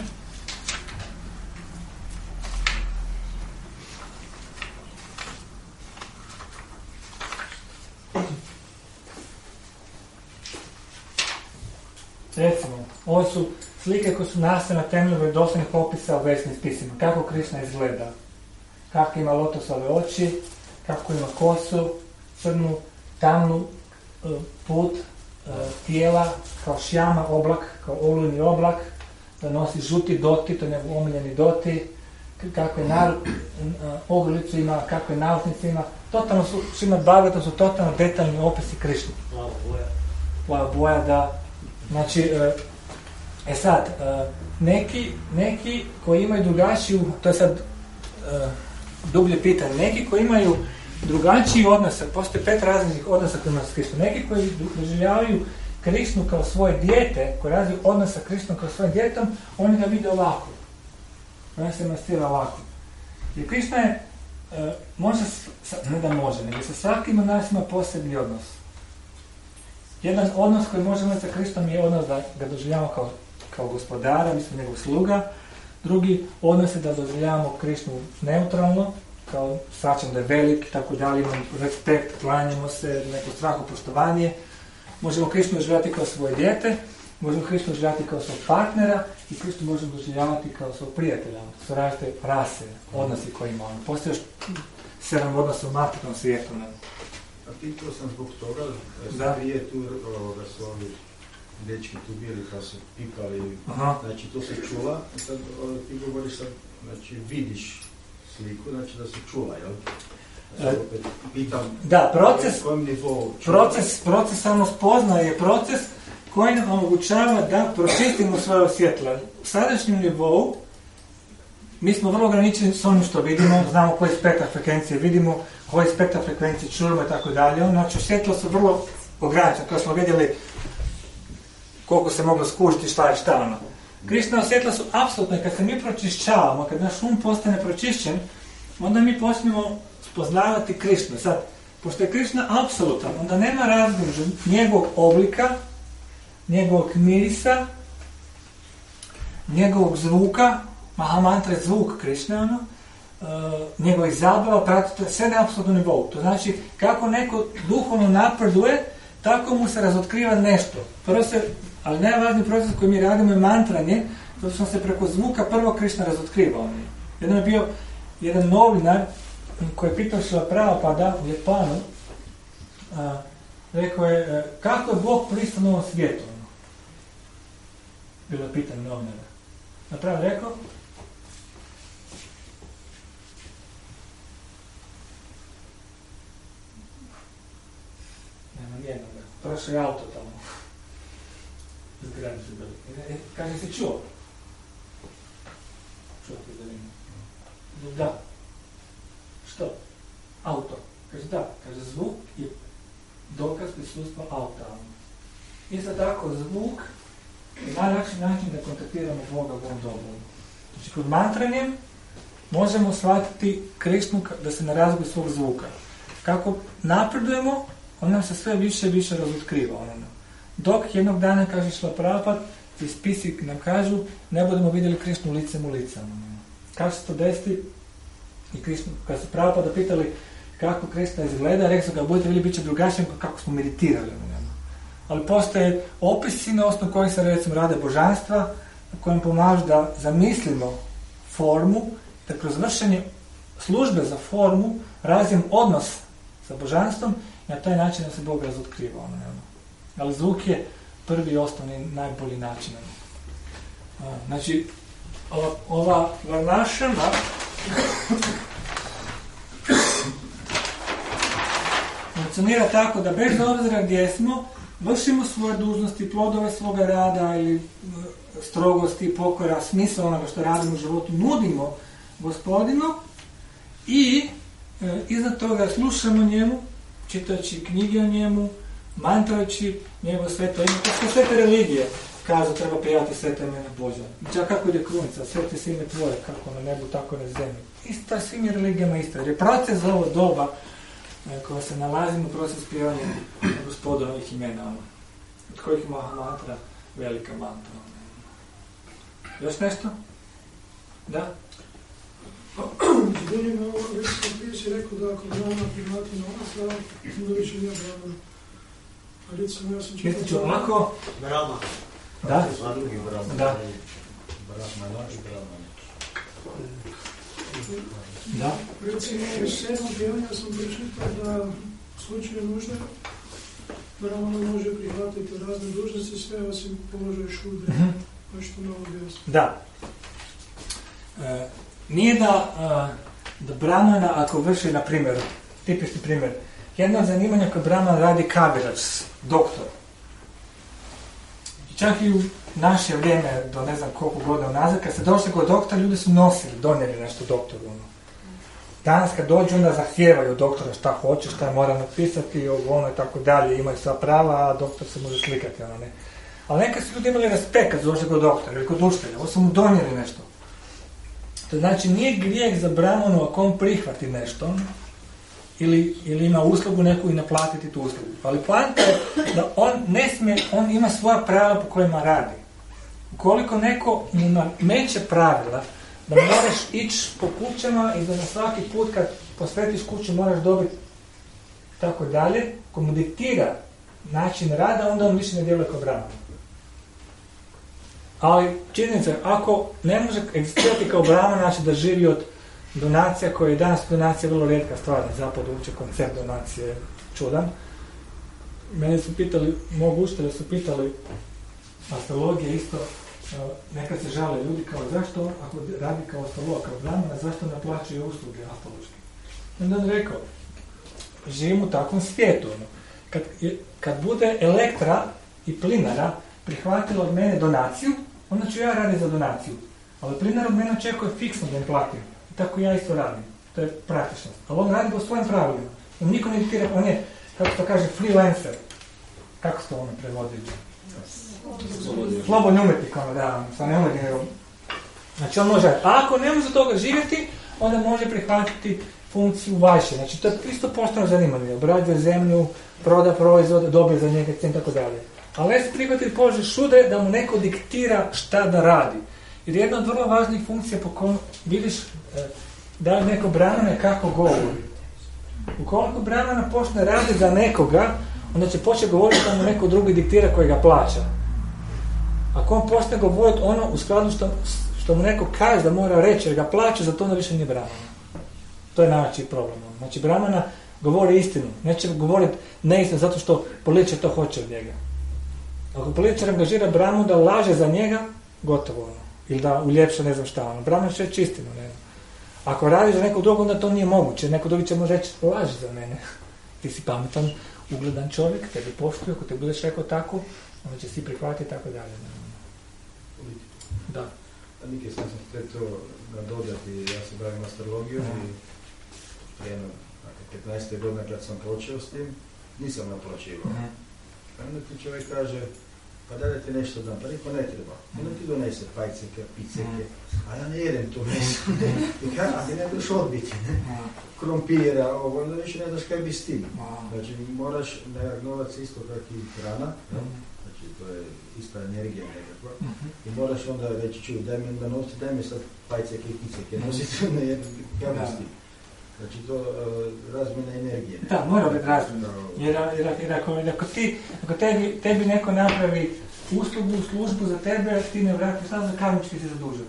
Recimo, ovo su slike koje su nastale na temelju vjerodostojnih opisa u vesnim spisima. Kako Krišna izgleda, kako ima lotosove oči, kako ima kosu, crnu, tamnu, put, tijela, kao šjama, oblak, kao olujni oblak, da nosi žuti doti, to je njegov omiljeni doti, kako je naru, ogrlicu ima, kako je nautnicu ima. Totalno su, Šrimad Bhagavatam su totalno detaljni opisi Krišne. Plava boja. Plava boja, da. Znači, e sad, neki, neki koji imaju drugačiju, to je sad dublje pitanje, neki koji imaju drugačiji odnos, postoje pet različitih odnosa koji imaju s Krišnom, neki koji doživljavaju Krišnu kao svoje dijete, koji razviju odnos sa Krišnom kao svojim djetetom, oni ga vide ovako. Oni se mastira ovako. Jer Krišna je, može, ne da može, nego sa svakim od nas ima posebni odnos. Jedan odnos koji možemo imati sa Krišnom je odnos da ga doživljamo kao, kao gospodara, mislim njegov sluga. Drugi odnos je da doživljamo Krišnu neutralno, kao svačam da je velik, tako dalje, imamo respekt, klanjamo se, neko straho poštovanje. Možemo Krišnu doživljavati kao svoje dijete, možemo Krišnu doživljavati kao svog partnera i Krišnu možemo doživljavati kao svog prijatelja. To su različite rase, odnosi koje imamo. Postoje još sedam odnosa u materijalnom svijetu. A pitao sam zbog toga, da prije tu ovoga su ovi dečki tu bili pa su pipali, aha, znači to se čula, i sad ti govoriš sad, znači vidiš sliku, znači da se čula, jel? Pitam, Da, proces, kojem nivou? proces, proces samo spoznaje je proces koji nam omogućava da pročistimo svoje svjetlo. U sadašnjem nivou mi smo vrlo ograničeni s onim što vidimo, znamo koji spektar frekvencije vidimo, koji spektar frekvencije čujemo i tako dalje. Znači, svjetlo su vrlo ograničeno, kao smo vidjeli koliko se moglo skužiti šta je šta ono. Krišnina svjetla su apsolutno, kad se mi pročišćavamo, kad naš um postane pročišćen, onda mi počnemo spoznavati Krišnu. Sad, pošto je Krišna apsolutan, onda nema razlike njegovog oblika, njegovog mirisa, njegovog zvuka, Mahamantra je zvuk Krišne, ono, uh, njegovih zabava, pratite, sve na apsolutnom nivou. To znači, kako neko duhovno napreduje, tako mu se razotkriva nešto. Prvo se, ali najvažniji proces koji mi radimo je mantranje, zato što se preko zvuka prvo Krišna razotkriva. Jedan je bio jedan novinar koji je pitao Šrila Prabhupada u Japanu, a, rekao je, kako je Bog pristao na ovom svijetu? Bilo je pitanje novinara. Napravo rekao, nema nijednoga. Prošao je auto tamo. Zgrani su bili. Kaže, si čuo? Čuo ti da vidim. Da. Što? Auto. Kaže, da. Kaže, zvuk je dokaz prisustva auta. Isto tako, zvuk je najlakši način da kontaktiramo Boga u ovom dobu. Znači, kod mantranjem možemo shvatiti Krišnu da se ne razlikuje svog zvuka. Kako napredujemo, on nam se sve više i više razotkriva. Dok jednog dana, kaže Šrila Prabhupada, ti spisi nam kažu, ne budemo vidjeli Krišnu licem u lice. Kako se to desi? I Krišnu, kad su Prabhupada pitali kako Krišna izgleda, rekli su ga, budete vidjeli, bit će drugačije kako smo meditirali. Ali postoje opisi na osnovu kojih se recimo rade božanstva, na kojem pomažu da zamislimo formu, da kroz vršenje službe za formu razvijem odnos sa božanstvom i na taj način da se Bog razotkriva. Ali zvuk je prvi i osnovni, najbolji način. Znači, ova, ova varnašama funkcionira tako da bez obzira gdje smo, vršimo svoje dužnosti, plodove svoga rada ili strogosti, pokora, smisla onoga što radimo u životu, nudimo Gospodinu i e, iznad toga slušamo njemu, čitajući knjige o njemu, mantrajući njegovo sveto ime. To su sve te religije kažu treba prijaviti sveto ime Božja. Čak kako ide krunica, sveti si ime tvoje, kako na nebu, tako na zemlji. Isto je svim religijama isto. Jer je proces za ovo doba koja se nalazimo u proces prijavanja Gospodinovih imena, od kojih ima mantra, velika mantra. Još nešto? Da? Zbunjeno ovo, već sam prije si rekao da ako Brahma primati na ovak, onda više nije Brahma. A recimo ja sam čekao... Jeste ću ovako? Brahma. Da? Da. Brahmana i Brahmana. Da. Recimo, iz sedmog pjevanja sam pročitao da u slučaju nužde Brahmana može prihvatiti razne dužnosti, sve osim položaja šudre. Mm-hmm. Pa što malo objasno. Da. E, nije da, e, da Brahmana ako vrši, na primjer, tipični primjer, jedno od zanimanja kad Brahman radi kavirac, doktor. I čak i u naše vrijeme, do ne znam koliko godina nazad, kad se došli kod doktora, ljudi su nosili, donijeli nešto doktoru. Ono. Danas kad dođu, onda zahtijevaju doktora šta hoće, šta mora napisati, ovo, ono i tako dalje, imaju sva prava, a doktor se može slikati, ono ne. Ali nekad su ljudi imali respekt kad su došli kod doktora ili kod učitelja, ovo su mu donijeli nešto. To znači nije grijeh za Brahmanu ako on prihvati nešto, ili, ili ima uslugu neku i naplatiti tu uslugu. Ali poanta je da on ne smije, on ima svoja pravila po kojima radi. Ukoliko neko ima meće pravila, da moraš ići po kućama i da na svaki put kad posvetiš kuću moraš dobiti tako dalje, ko mu diktira način rada, onda on više ne djeluje kao Brahman. Ali činjenica, ako ne može egzistirati kao Brahman, znači da živi od donacija, koje je danas donacija vrlo rijetka stvar, na zapadu uopće koncept donacije čudan. Mene su pitali, mogu učitelja su pitali, astrologija isto, nekad se žale ljudi kao zašto, ako radi kao astrolog, kao Brahmana, zašto naplaćuje usluge astrološke. Onda on rekao, živim u takvom svijetu. Ono. Kad, kad bude Elektra i Plinara prihvatila od mene donaciju, onda ću ja raditi za donaciju. Ali Plinar od mene očekuje fiksno da im platim. I tako ja isto radim. To je praktičnost. Ali on radi po svojim pravilima. On niko ne diktira, on je, kako to kaže, freelancer. Kako se to ono prevodi? Slobodni umjetnik, ono da, sa ne umjetnik. Znači on može, a ako ne može toga živjeti, onda može prihvatiti funkciju vaše. Znači to je isto postano zanimanje. Obrađuje zemlju, proda proizvod, dobije za njega cen, tako dalje. Ali ne se prihvatiti položaj šude da mu neko diktira šta da radi. Jer jedna od vrlo važnih funkcija po kojom vidiš da je neko Brahmana kako govori. Ukoliko Brahmana počne raditi za nekoga, onda će početi govoriti da mu neko drugi diktira koji ga plaća. Ako on počne govoriti ono u skladu što, što mu neko kaže da mora reći jer ga plaća, za to onda više nije Brahmana. To je najveći problem. Znači Brahmana govori istinu. Neće govoriti neistinu zato što političar to hoće od njega. Ako političar angažira Brahmanu da laže za njega, gotovo ono. Ili da uljepša ne znam šta ono. Brahman će reći istinu, ne znam. Ako radiš za nekog drugog, onda to nije moguće. Neko drugi će mu reći, laži za mene. Ti si pametan, ugledan čovjek, tebi poštuje, ako te budeš rekao tako, onda će si prihvatiti i tako dalje. Da. Nike sam sam htio to nadodati, ja se bavim astrologijom mm. i jedno, petnaeste godine kad sam počeo s tim, nisam naplaćivao. Mm. Onda ti čovjek kaže, pa da da ti nešto dam, pa niko ne treba. Onda ti donese pajceke, piceke, a ja ne jedem to meso. I kaj, a ti ne budeš odbiti, ne? Krompira, ovo, onda više ne znaš kaj bi s tim. Znači, moraš, novac isto kak i hrana, ne? Znači, to je ista energija nekakva. I moraš onda reći, čuj, daj mi da novci, daj mi sad pajceke i piceke, nositi ne jedem, kaj bi s tim. Znači, to uh, razmjena energije. Da, mora biti razmjena. Jer, jer, jer ako, ako, ti, ako tebi, tebi neko napravi uslugu, službu za tebe, ti ne vratiš, sad za karmički si zadužen.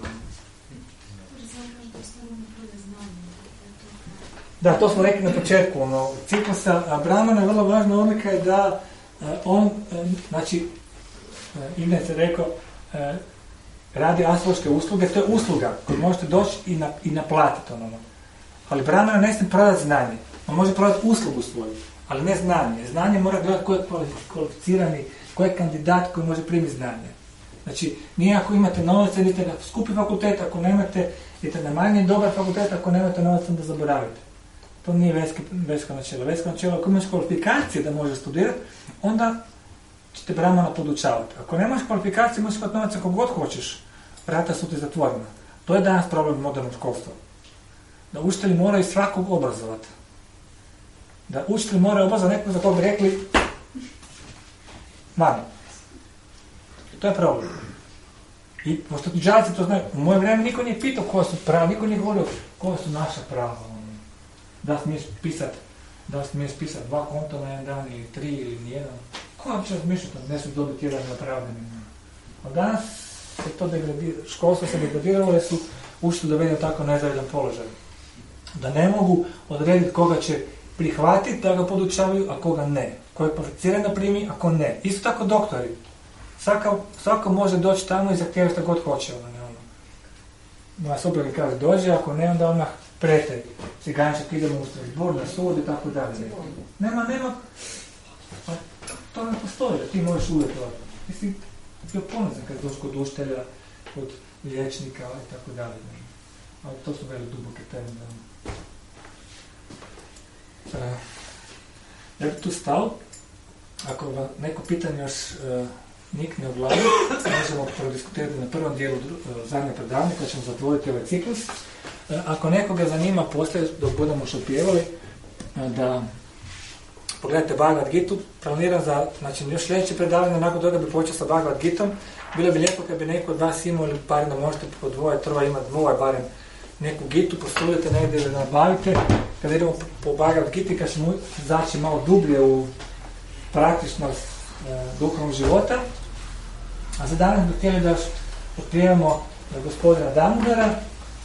Da, to smo rekli na početku. Ono, ciklusa Brahmana, vrlo važna odlika je da uh, on, uh, znači, uh, Ignec je rekao, uh, radi astrološke usluge, to je usluga koju možete doći i, na, i naplatiti ono. Ali Brahmana ne smije prodati znanje. On može prodati uslugu svoju, ali ne znanje. Znanje mora gledati ko je kvalificirani, ko je kandidat koji može primiti znanje. Znači, nije ako imate novac, idete na skupi fakultet, ako nemate, idete na manje dobar fakultet, ako nemate novac, onda zaboravite. To nije vesko, vesko načelo. Vesko načelo, ako imaš kvalifikacije da možeš studirati, onda ćete Brahmana podučavati. Ako nemaš kvalifikacije, možeš imati novac ako god hoćeš, vrata su ti zatvorena. To je danas problem modernog školstva. Da učitelji moraju svakog obrazovati. Da učitelji moraju obrazovati nekog za koga bi rekli vani. To je problem. I pošto đaci to znaju, u moje vrijeme niko nije pitao koja su prava, niko nije govorio koja su naša prava. Da smiješ pisati, da smiješ pisati dva konta na jedan dan ili tri ili nijedan. Ko će razmišljati, ne su dobiti jedan neopravdani. A danas se to degradiralo, školstvo se degradiralo jer su učitelji dovedeni u tako nezavidan položaj. Da ne mogu odrediti koga će prihvatiti da ga podučavaju, a koga ne. Ko je kvalificiran da primi, a ko ne. Isto tako doktori. Svaka, svako može doći tamo i zahtijeva što god hoće. Ono, ne, ono. Moja supruga kaže dođe, ako ne, onda odmah pretej. Cigančak idemo u Strasbourg, na sud i tako dalje. Nema, nema, pa, to ne postoji, da ti možeš uvjetovati. Mislim, bio ponizan kad doći kod učitelja, kod liječnika i tako dalje. Ali to su veli duboke teme. Uh, ja bih tu stao. Ako vam neko pitanje još uh, nikne u glavi, možemo prodiskutirati na prvom dijelu uh, zadnje predavanje koje ćemo zatvoriti ovaj ciklus. Uh, ako nekoga zanima poslije, dok budemo šopjevali, uh, da pogledajte Bhagavad Gitu, planiram za, znači još sljedeće predavanje, nakon toga bi počeo sa Bhagavad Gitom. Bilo bi lijepo kad bi neko od vas imao, ili barem da možete po dvoje, troje imati dvoje, barem neku Gitu, postudite negdje ili nabavite. Kada idemo po Bhagavad Giti, kad ćemo zaći malo dublje u praktičnost e, duhovnog života. A za danas bi htjeli da otkrijemo gospodina Damodara,